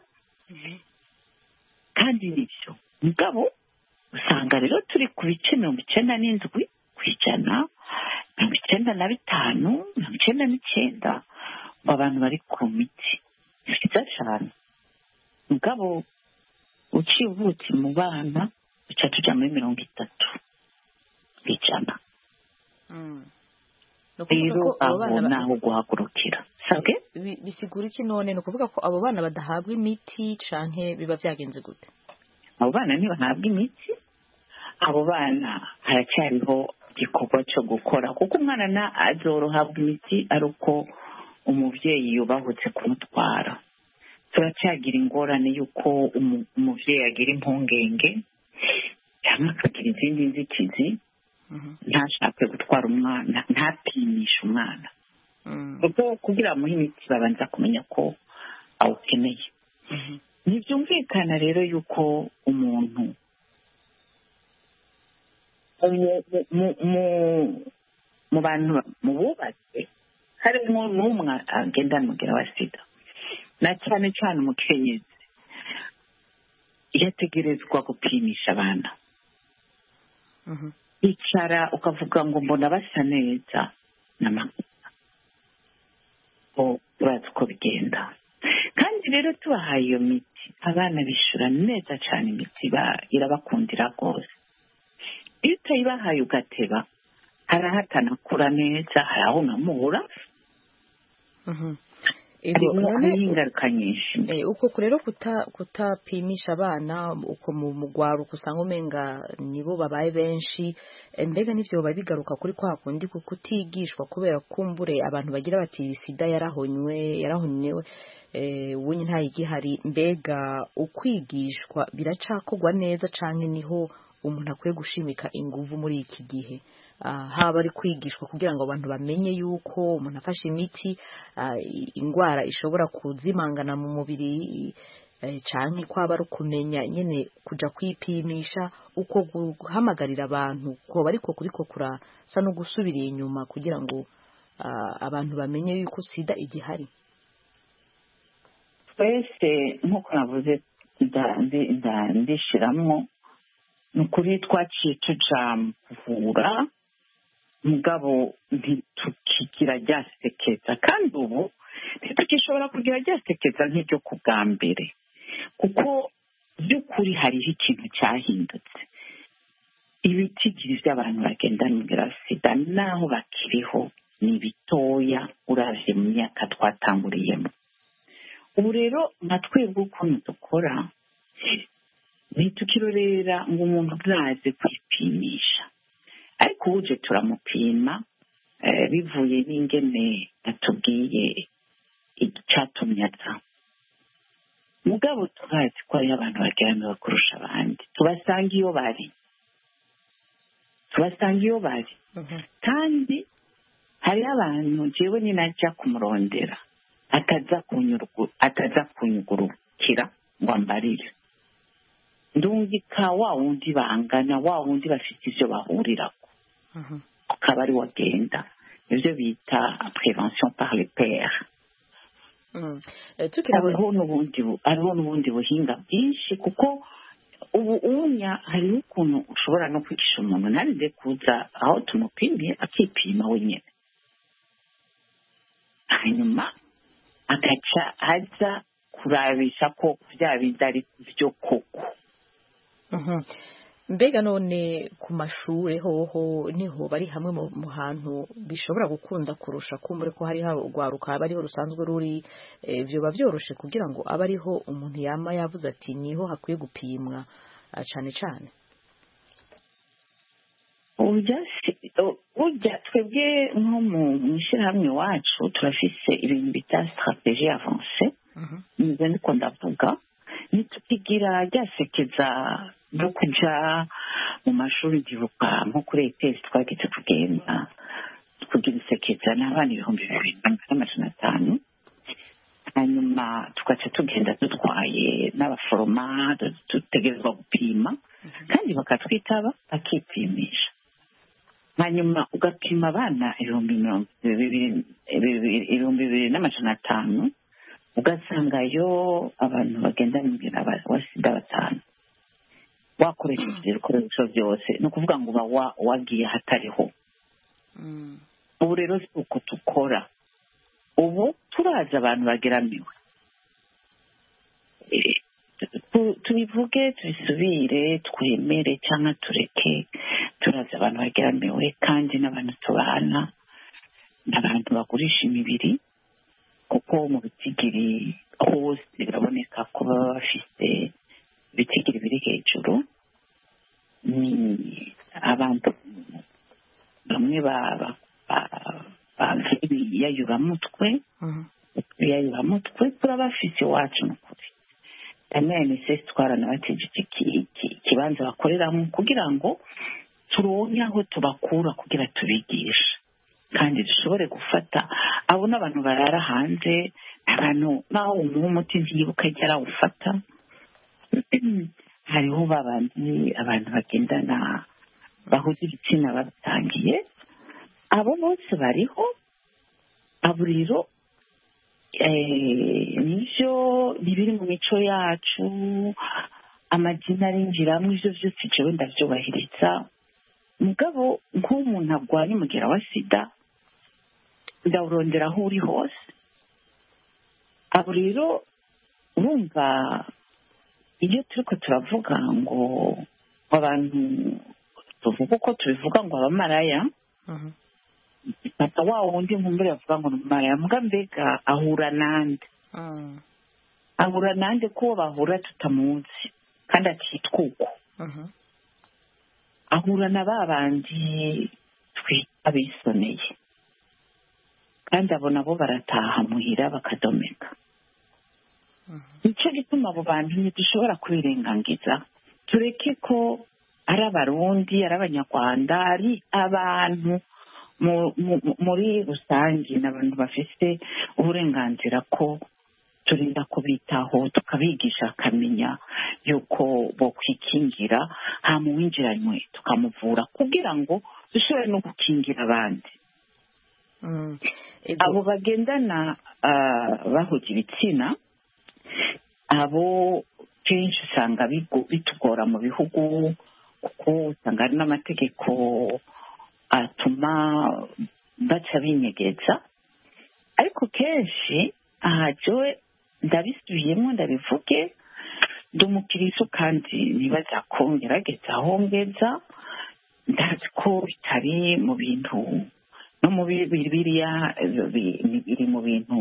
Kandi nibyo mugabo usanga rero turi ku bice mirongo icyenda n'indwi ku ijana, mirongo icyenda na bitanu, mirongo icyenda n'icyenda ngo abantu bari ku miti. Ni byiza cyane, mugabo uciye ubuti mu bana duca tujya muri mirongo itatu ku ijana. Rero aho naho guhagurukira. Bisigura iki none? Ni ukuvuga ko abo bana badahabwa imiti canke biba byagenze gute? Abo bana ntibahabwa imiti, abo bana haracyariho igikorwa cyo gukora, kuko umwana na azorohabwa imiti ari uko umubyeyi yubahutse kumutwara turacyagira ingorane y'uko umubyeyi agira impungenge cyangwa akagira izindi nzitizi ntashake gutwara umwana ntapimishe umwana kuko kugira ngo amuhe imiti babanza kumenya ko awukeneye ntibyumvikana rero y'uko umuntu mu bantu mu bubatse harimo n'umwe agenda n'umugera wa sida na cyane cyane umukenyezi yategerezwa gupimisha abana icara ukavuga ngo mbona basa neza n'amagufa turazi uko bigenda kandi rero tubahaye iyo miti abana bishura neza cyane imiti irabakundira rwose iyo utayibahaye ugateba harahatana akura neza hari aho unamubura harimo ingaruka nyinshi uko rero kutapimisha abana uko mu mugwaruko usanga umenga nibo babaye benshi mbega n'ibyo biba bigaruka kuri kwa kundi kuko utigishwa kubera kumbure abantu bagira bati sida yarahonywe yarahonywe ubu ntayigihari mbega ukwigishwa biracakorwa neza cyane niho umuntu akwiye gushimika ingufu muri iki gihe haba ari kwigishwa kugira ngo abantu bamenye yuko umuntu afashe imiti indwara ishobora kuzimangana mu mubiri cyane ko aba ari ukumenya nyine kujya kwipimisha uko guhamagarira abantu ko bari ko kuri ko kurasa no gusubira inyuma kugira ngo abantu bamenye yuko sida igihari twese nk'uko navuze ndishyiramo ni ukuri twaciye tuja kuvura mugabo ntitukigira ryasekeza kandi ubu ntitukishobora kugira ryasekeza nk'iryo ku bwa mbere kuko by'ukuri hariho ikintu cyahindutse ibitigiri by'abantu bagendana sida naho bakiriho ni bitoya uravye mu myaka twatanguriyemo ubu rero nka twebwe ukuntu dukora ntitukirorera ngo umuntu aze kwipimisha ariko uje turamupima bivuye n'ingene atubwiye icyatumye aza mugabo turazi ko hariyo abantu bageramiwe kurusha abandi tubasanga iyo bari tubasanga iyo bari kandi hariho abantu jewe ninajya kumurondera ataza kunyugurukira ngo ambarire ndungika wa wundi bangana wa wundi bafite ibyo bahurirako akaba ari wagenda ibyo bita prevention par le père hariho n'ubundi buhinga bwinshi kuko ubu unya hariho ukuntu ushobora no kwigisha umuntu ntarinde kuza aho tumupimiye akipima wenyine hanyuma agaca aza kurabisha ko bya bindi ari byo koko mbega none ku mashuri hoho niho bari hamwe mu hantu bishobora gukunda kurusha kumbure ko hari urwaruka aba ariho rusanzwe ruri ibyo biba byoroshe kugira ngo abe ariho umuntu yama yavuze ati niho hakwiye gupimwa cyane cyane burya twebwe nko mu ishyirahamwe iwacu turafise ibintu bita strategie avance nizo ndiko ndavuga ntitukigira ryasekeza no kuja mu mashuri ndibuka nko kuri etesi twagize kugenda kugira isekeza n'abana ibihumbi bibiri n'amajana atanu hanyuma tugaca tugenda dutwaye n'abaforoma dutegerezwa gupima kandi bakatwitaba bakipimisha hanyuma ugapima abana ibihumbi bibiri n'amajana atanu ugasangayo abantu bagenda imbere wa sida batanu wakoresheje ibikoresho byose ni ukuvuga ngo uba wagiye hatariho ubu rero si uko dukora ubu turazi abantu bageramiwe tubivuge tubisubire twemere cyangwa tureke turazi abantu bageramiwe kandi n'abantu tubana n'abantu bagurisha imibiri kuko mu bitigiri hose biraboneka ko baba bafite ibitigiri biri hejuru ni abantu bamwe ibiyayuramutwe ibiyayuramutwe turabafise iwacu ni ukuri na unicef twaranabateje ikibanza bakoreramo kugira ngo turonke aho tubakura kugira tubigishe kandi dushobore gufata abo n'abantu barara hanze abantu naho umuha umuti ntiyibuka icyo arawufata hariho babandi abantu bagendana bahuza ibitsina babitangiye abo bose bariho abo rero nibyo bibiri mu mico yacu amazina arinjiramo ibyo byose jewe ndabyubahiriza mugabo nk'umuntu arwaye umugera wa sida ndawurondera aho uri hose abo rero urumva iyo turiko turavuga ngo abantu tuvuga uko tubivuga ngo abamaraya papa wa wundi nkumbure bavuga ngo n'umumaraya mbwa mbega ahura nande ahura nande ko bahura tutamuzi kandi akitwa uko ahura na ba bandi twita bisoneye kandi abo nabo barataha muhira bakadomeka nicyo gituma abo bantu ntidushobora kubirengangiza tureke ko ari abarundi ari abanyarwanda ari abantu muri rusange n'abantu bafite uburenganzira ko turinda kubitaho tukabigisha akamenya yuko bo kwikingira hama uwinjiranywe tukamuvura kugira ngo dushobore no gukingira abandi abo bagendana bahuje ibitsina abo kenshi usanga bitugora mu bihugu kuko usanga hari n'amategeko atuma baca binyegeza ariko kenshi aha jowe ndabisubiyemo ndabivuge ndi umukiristo kandi nibaza ko ngerageza aho ngeza ndazi ko bitari mu bintu no mu biriya biri mu bintu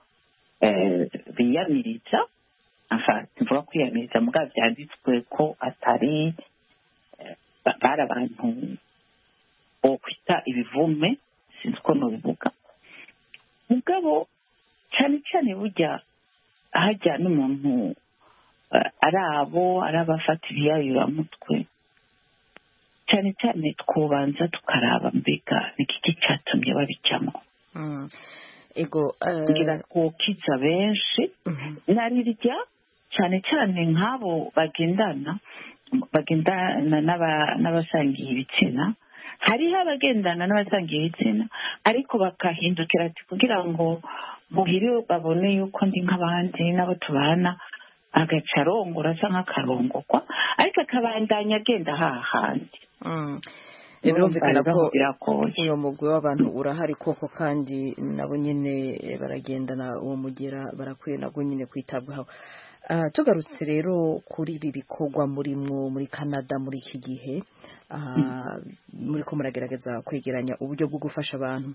biyamiriza mvuga kwiyamiriza mugabo byanditswe ko atari bari abantu bo kwita ibivume sinzi ko nubivuga mugabo cyane cyane burya hajya n'umuntu ari abo ari abafata ibiyayuramutwe cyane cyane twubanza tukaraba mbega n'iki cyatumye babijyamo ego ngira twokiza benshi narirya cyane cyane nk'abo bagendana bagendana n'abasangiye ibitsina hariho abagendana n'abasangiye ibitsina ariko bakahindukira ati kugira ngo muhire babone yuko ndi nk'abandi n'abo tubana agaca arongora asa nk'akarongorwa ariko akabandanya agenda hahandi birumvikana ko uyu mugwi w'abantu urahari koko kandi nabo nyine baragendana uwo mugera barakwiye nabwo nyine kwitabwaho tugarutse rero kuri ibi bikorwa murimwo muri Canada muri iki gihe muri ko muragerageza kwegeranya uburyo bwo gufasha abantu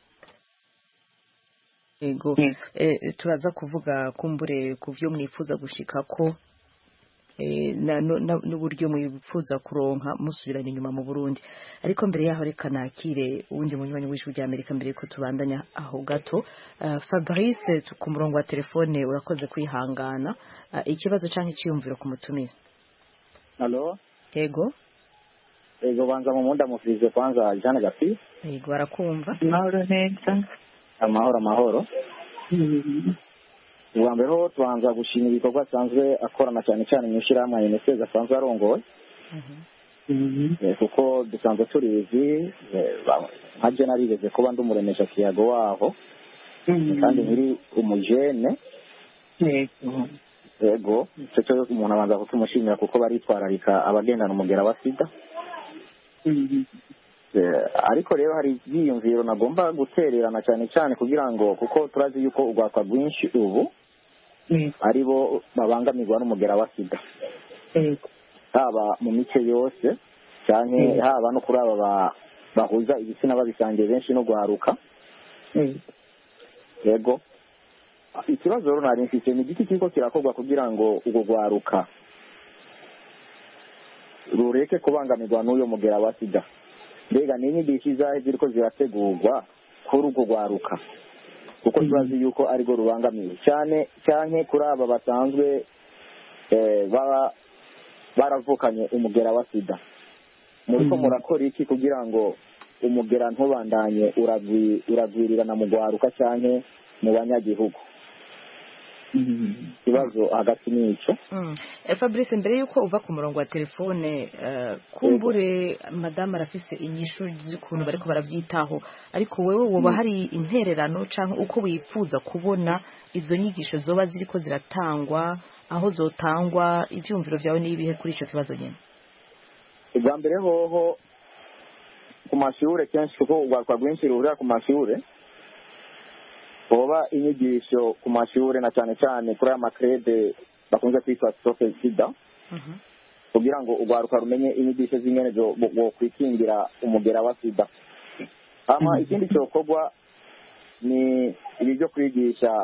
ego turaza kuvuga kumbure ku byo mwifuza gushika ko n'uburyo mwifuza kuronka musubirana inyuma mu Burundi ariko mbere yaho reka nakire uwundi munywanyi w'ijwi rya Amerika mbere ko tubandanya aho gato Fabrice ku murongo wa telefone urakoze kwihangana ikibazo cyangwa icyiyumviro ku mutumire Allo yego yego banza mu munda mufize kwanza Jeanne Gafi yego arakumva mahoro neza amahoro amahoro uwa mbere ho tubanza gushima ibikorwa asanzwe akorana cyane cyane mu ishyirahamwe U N I C E asanzwe arongoye kuko dusanzwe turizi nka je narigeze kuba ndi umuremesha kiyago waho kandi nkiri umujene yego cyo umuntu abanza kutumushimira kuko baritwararika abagendana umugera wa sida ariko rero hari ibyiyumviro nagomba gutererana cyane cyane kugira ngo kuko turazi yuko urwakwa rwinshi ubu ari bo babangamirwa n'umugera wa sida haba mu mice yose cyane haba no kuri aba bahuza ibitsina babisangiye benshi no guharuka yego ikibazo rero nari mfite ni igiti kiriko kirakorwa kugira ngo ubwo guharuka rureke kubangamirwa n'uyo mugera wa sida mbega ni inyigisho izahe ziriko zirategurwa kuri urwo rwaruka kuko tubazi yuko arirwo rubangamiwe cyane cyane kuri aba basanzwe baba baravukanye umugera wa sida. Muriko murakora iki kugira ngo umugera ntubandanye uragwirirana mu rwaruka cyane mu banyagihugu? Ikibazo hagati n'icyo. Fabrice, mbere y'uko uva ku murongo wa telefone, kumbure madamu arafise inyishu z'ukuntu bariko barabyitaho, ariko wewe woba hari intererano cyangwa uko wifuza kubona izo nyigisho zoba ziriko ziratangwa, aho zotangwa, ibyumviro byawe n'ibihe kuri icyo kibazo nyine? Ubwa mbere hoho ku mashure kenshi kuko urwaruka rwinshi ruhurira ku mashure, hoba inyigisho ku mashure na cyane cyane kuri aya makrede bakunze kwitwa stroke sida, kugira ngo urwaruka rumenye inyigisho z'ingene zo kwikingira umugera wa sida. Ama ikindi cyokorwa ni ibi byo kwigisha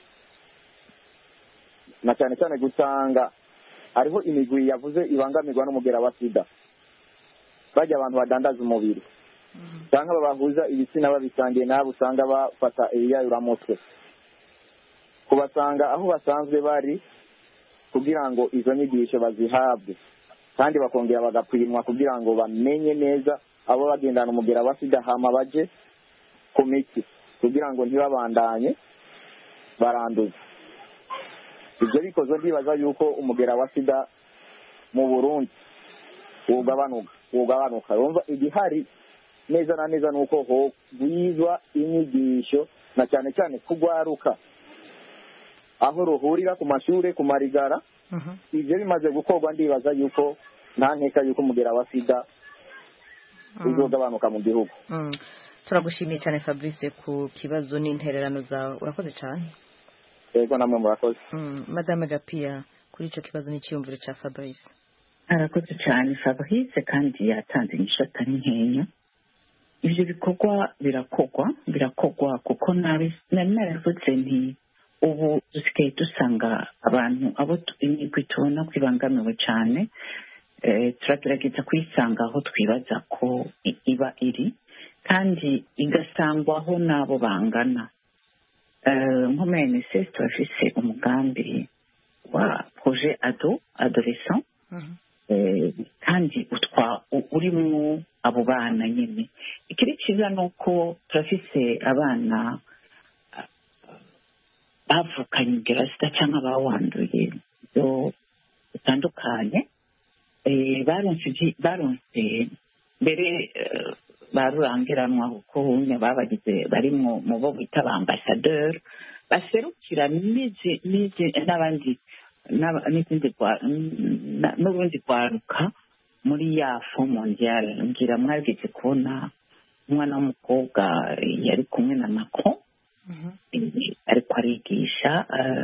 na cyane cyane gusanga hariho imigwi yavuze ibangamirwa n'umugera wa sida, bajya abantu badandaza umubiri cyangwa babahuza ibitsina babisangiye nabo usanga bafata ibiyayuramutwe, kubasanga aho basanzwe bari kugira ngo izo nyigisho bazihabwe kandi bakongera bagapimwa kugira ngo bamenye neza abo bagendana umugera wa sida, hama baje ku miti kugira ngo ntibabandanye baranduza. Ibyo bikoze ndibaza yuko umugera wa sida mu Burundi ugabanuka ugabanuka urumva igihari neza na neza nuko ho gwizwa inyigisho na cyane cyane kugwaruka aho ruhurira ku mashure ku marigara. Ibyo bimaze gukorwa ndibaza yuko nta nkeka yuko umugera wa sida uzogabanuka mu gihugu. Turagushimiye cyane Fabrice ku kibazo n'intererano zawe, urakoze cyane. Yego namwe murakoze. Madame Gapia, kuri icyo kibazo n'icyumviro cya Fabrice. Arakoze cyane Fabrice kandi yatanze inyishu atari nkeya. Ibyo bikorwa birakogwa birakogwa kuko nari naravuze nti ubu dusigaye dusanga abantu abo imigwi tubona kwibangamiwe cyane, turagerageza kuyisanga aho twibaza ko iba iri kandi igasangwaho n'abo bangana. Nko muri N S S turafise umugambi wa projet ado adolescent kandi utwa urimo abo bana nyine. Ikiri cyiza ni uko turafise abana bavukanye umugera wa sida cyangwa bawanduye byo bitandukanye, baronse mbere barurangiranwa kuko babagize barimo mu bo bita ba ambassadeur baserukira n'abandi n'izindi n'ubundi rwaruka muri ya fo mondiale. Ngira mwageze kubona umwana w'umukobwa yari kumwe na Macron ariko arigisha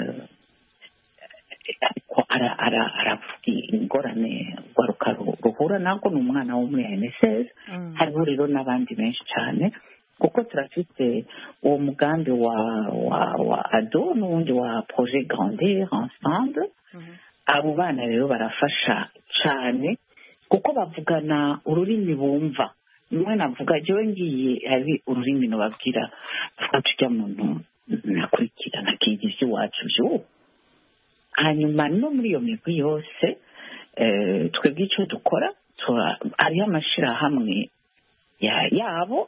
ariko aravuga ingorane rwaruka ruhura nabwo. Ni umwana wo muri N S S. hariho rero n'abandi benshi cyane kuko turafite uwo mugambi wa wa wa ado n'ubundi wa projet grandir ensemble. Abo bana rero barafasha cyane kuko bavugana ururimi bumva. Nimwe navuga jewe ngiye ari ururimi nubabwira avuga tujya muntu nakurikira nakigize iwacu byo. Hanyuma no muri iyo migwi yose twebwe icyo dukora hariho amashyirahamwe yabo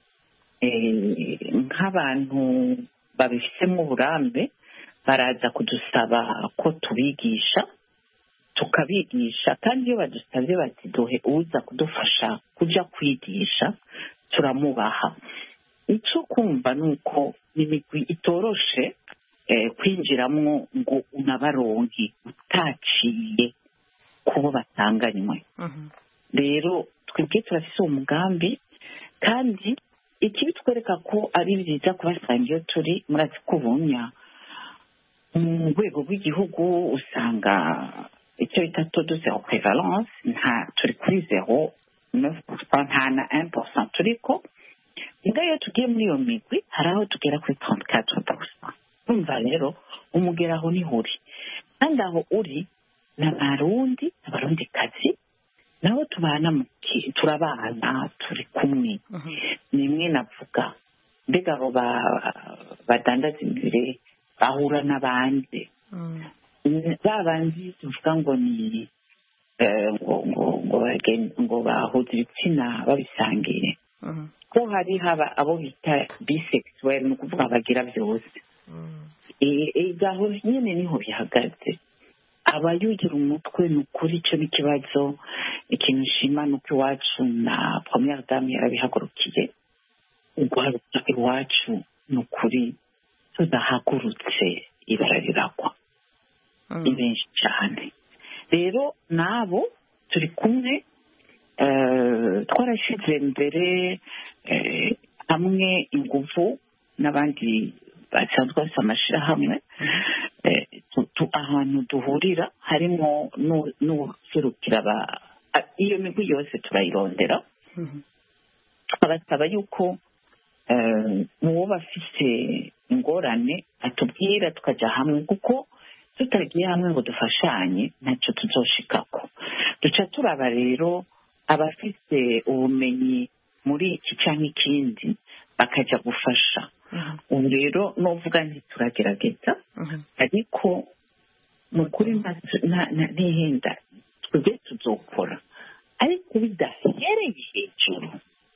nk'abantu babifitemo uburambe baraza kudusaba ko tubigisha tukabigisha, kandi iyo badusabye bati duhe uza kudufasha kujya kwigisha turamubaha. Icyo kumva ni uko imigwi itoroshe kwinjiramo ngo unabaronke utaciye kubo batanganywe. Rero twebwe turafise umugambi kandi ikibi twereka ko ari byiza kubasanga iyo turi murazi kubunya mu rwego rw'igihugu usanga icyo bita taux de zéro prévalence nta turi kuri zéro neuf nta na un pour cent turiko. Mbwa iyo tugiye muri iyo migwi hari aho tugera kuri trente-quatre pour cent. Umva rero umugera aho niho uri kandi aho uri n'abarundi abarundi kazi nabo tubana turabana turi kumwe. Nimwe navuga mbega abo badandaza imbere bahura n'abandi ba bandi tuvuga ngo ni ngo ngo ngo bahuza ibitsina babisangiye ko hari haba abo bita bisexuel ni ukuvuga bagira byose gaho nyine niho bihagaze abayugira umutwe ni ukuri icyo ni ikibazo ikintu nshima ni uko iwacu na première dame yarabihagurukiye uguharuka iwacu ni ukuri tudahagurutse ibara riragwa ni benshi cyane rero nabo turi kumwe twarashyize mbere hamwe ingufu n'abandi basanzwe bafite amashyirahamwe ahantu duhurira harimo n'userukira iyo migwi yose turayirondera tukabasaba yuko uwo bafite ingorane atubwira tukajya hamwe kuko tutagiye hamwe ngo dufashanye ntacyo tuzoshikako duca turaba rero abafite ubumenyi muri iki cyangwa ikindi bakajya gufasha ubu rero n'uvuga ntituragerageza ariko mu kuri ntihenda twebwe tuzokora ariko bidahereye hejuru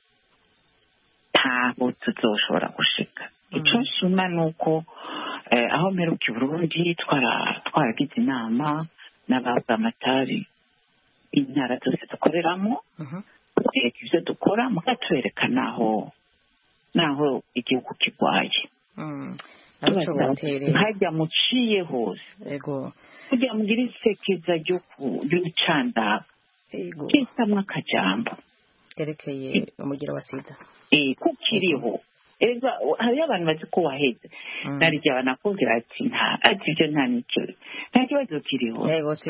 ntabwo tuzoshobora gushika icyo nshima ni uko aho mperuka i Burundi twaragize inama n'abamatari intara zose dukoreramo tubereka ibyo dukora mukatwereka naho naho igihugu kirwaye hajya muciye hose kugira ngo mugire isekeza ry'ubucandaga kisamwo akajambo kerekeye umugira wa sida kukiriho hariyo abantu bazi ko waheze naryo banakubwira ati nta ati ibyo nta nicyo nta kibazo kiriho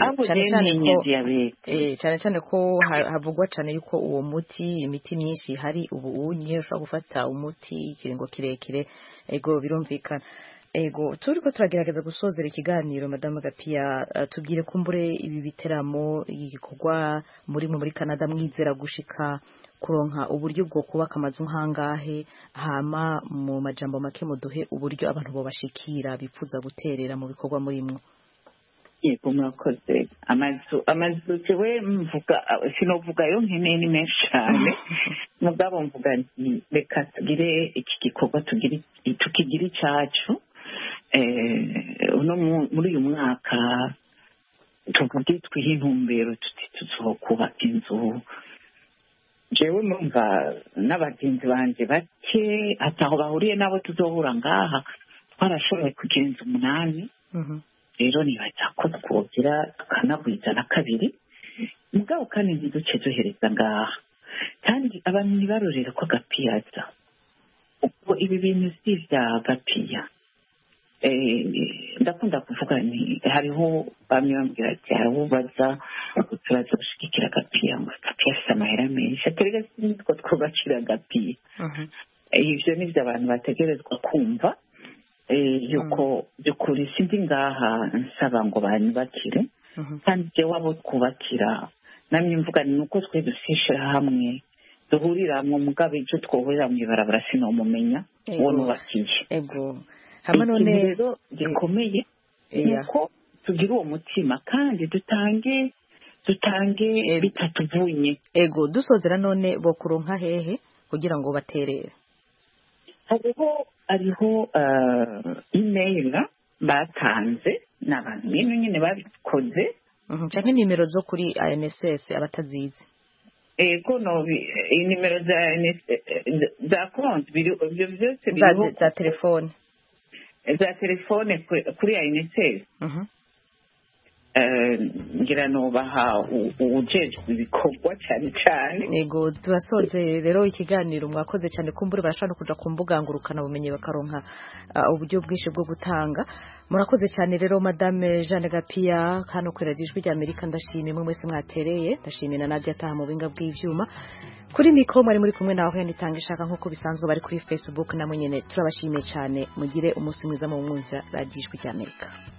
cyane cyane ko havugwa cyane yuko uwo muti imiti myinshi hari ubu unye ushobora gufata umuti ikiringo kirekire ego birumvikana ego turi ko turagerageza gusozera ikiganiro Madame Gapiya tubwire kumbure ibi biteramo igikorwa muri muri Canada mwizera gushika kuronka uburyo bwo kubaka amazu nkangahe hama mu majambo make muduhe uburyo abantu bo bashikira bipfuza guterera mu bikorwa muri mwo yego murakoze amazu amazu jewe mvuga sinovuga yo nkene ni menshi cyane mugabo mvuga nti reka tugire iki gikorwa tugire tukigira icyacu uno muri uyu mwaka tuvuge twihe intumbero tuti tuzokubaka inzu jewe numva n'abagenzi banje bake ataho bahuriye nabo tuzohura ngaha twarashoboye kugira inzu umunani rero nibaza ko twogira tukanagwiza na kabiri mugabo kandi ntiduce duhereza ngaha kandi abantu ntibarorera ko agapiyaza ubwo ibi bintu si ibya gapiya ndakunda kuvuga ni hariho bamwe bambwira ati hariho baza turaza gushigikira agapiya ngo agapiya afite amahera menshi aterega sinitwo twubakira agapiya ibyo ni byo abantu bategerezwa kumva yuko by'ukuri sindi ngaha nsaba ngo banyubakire kandi jewe abo twubakira namwe mvuga ni uko twe dusishira hamwe duhuriramwo mugabo icyo twohurira mu ibarabara sinomumenya uwo nubakiye ego hamwe none rero gikomeye nuko tugira uwo mutima kandi dutange dutange bitatuvunye ego dusozera none bo kuronka hehe kugira ngo baterere hariho hariho email batanze n'abantu bino nyine babikoze cyangwa nimero zo kuri I N S S abatazizi ego no nimero za za konti ibyo byose za telefone za telefone kuri I N S S ngira nubaha ujejwe ibikorwa cyane cyane yego turasoze rero ikiganiro mwakoze cyane kumbura barashaka kuja ku mbuga ngurukana bumenye bakaronka uburyo bwinshi bwo gutanga murakoze cyane rero Madame Jeanne Gapiya hano kwera dijwi rya Amerika ndashimye mwe mwese mwatereye ndashimye na Nadia taha mu binga bw'ivyuma kuri mikro mwari muri kumwe naho yanitanga ishaka nkuko bisanzwe bari kuri Facebook namwe nyene turabashimiye cyane mugire umunsi mwiza mu mwunza radijwi rya Amerika.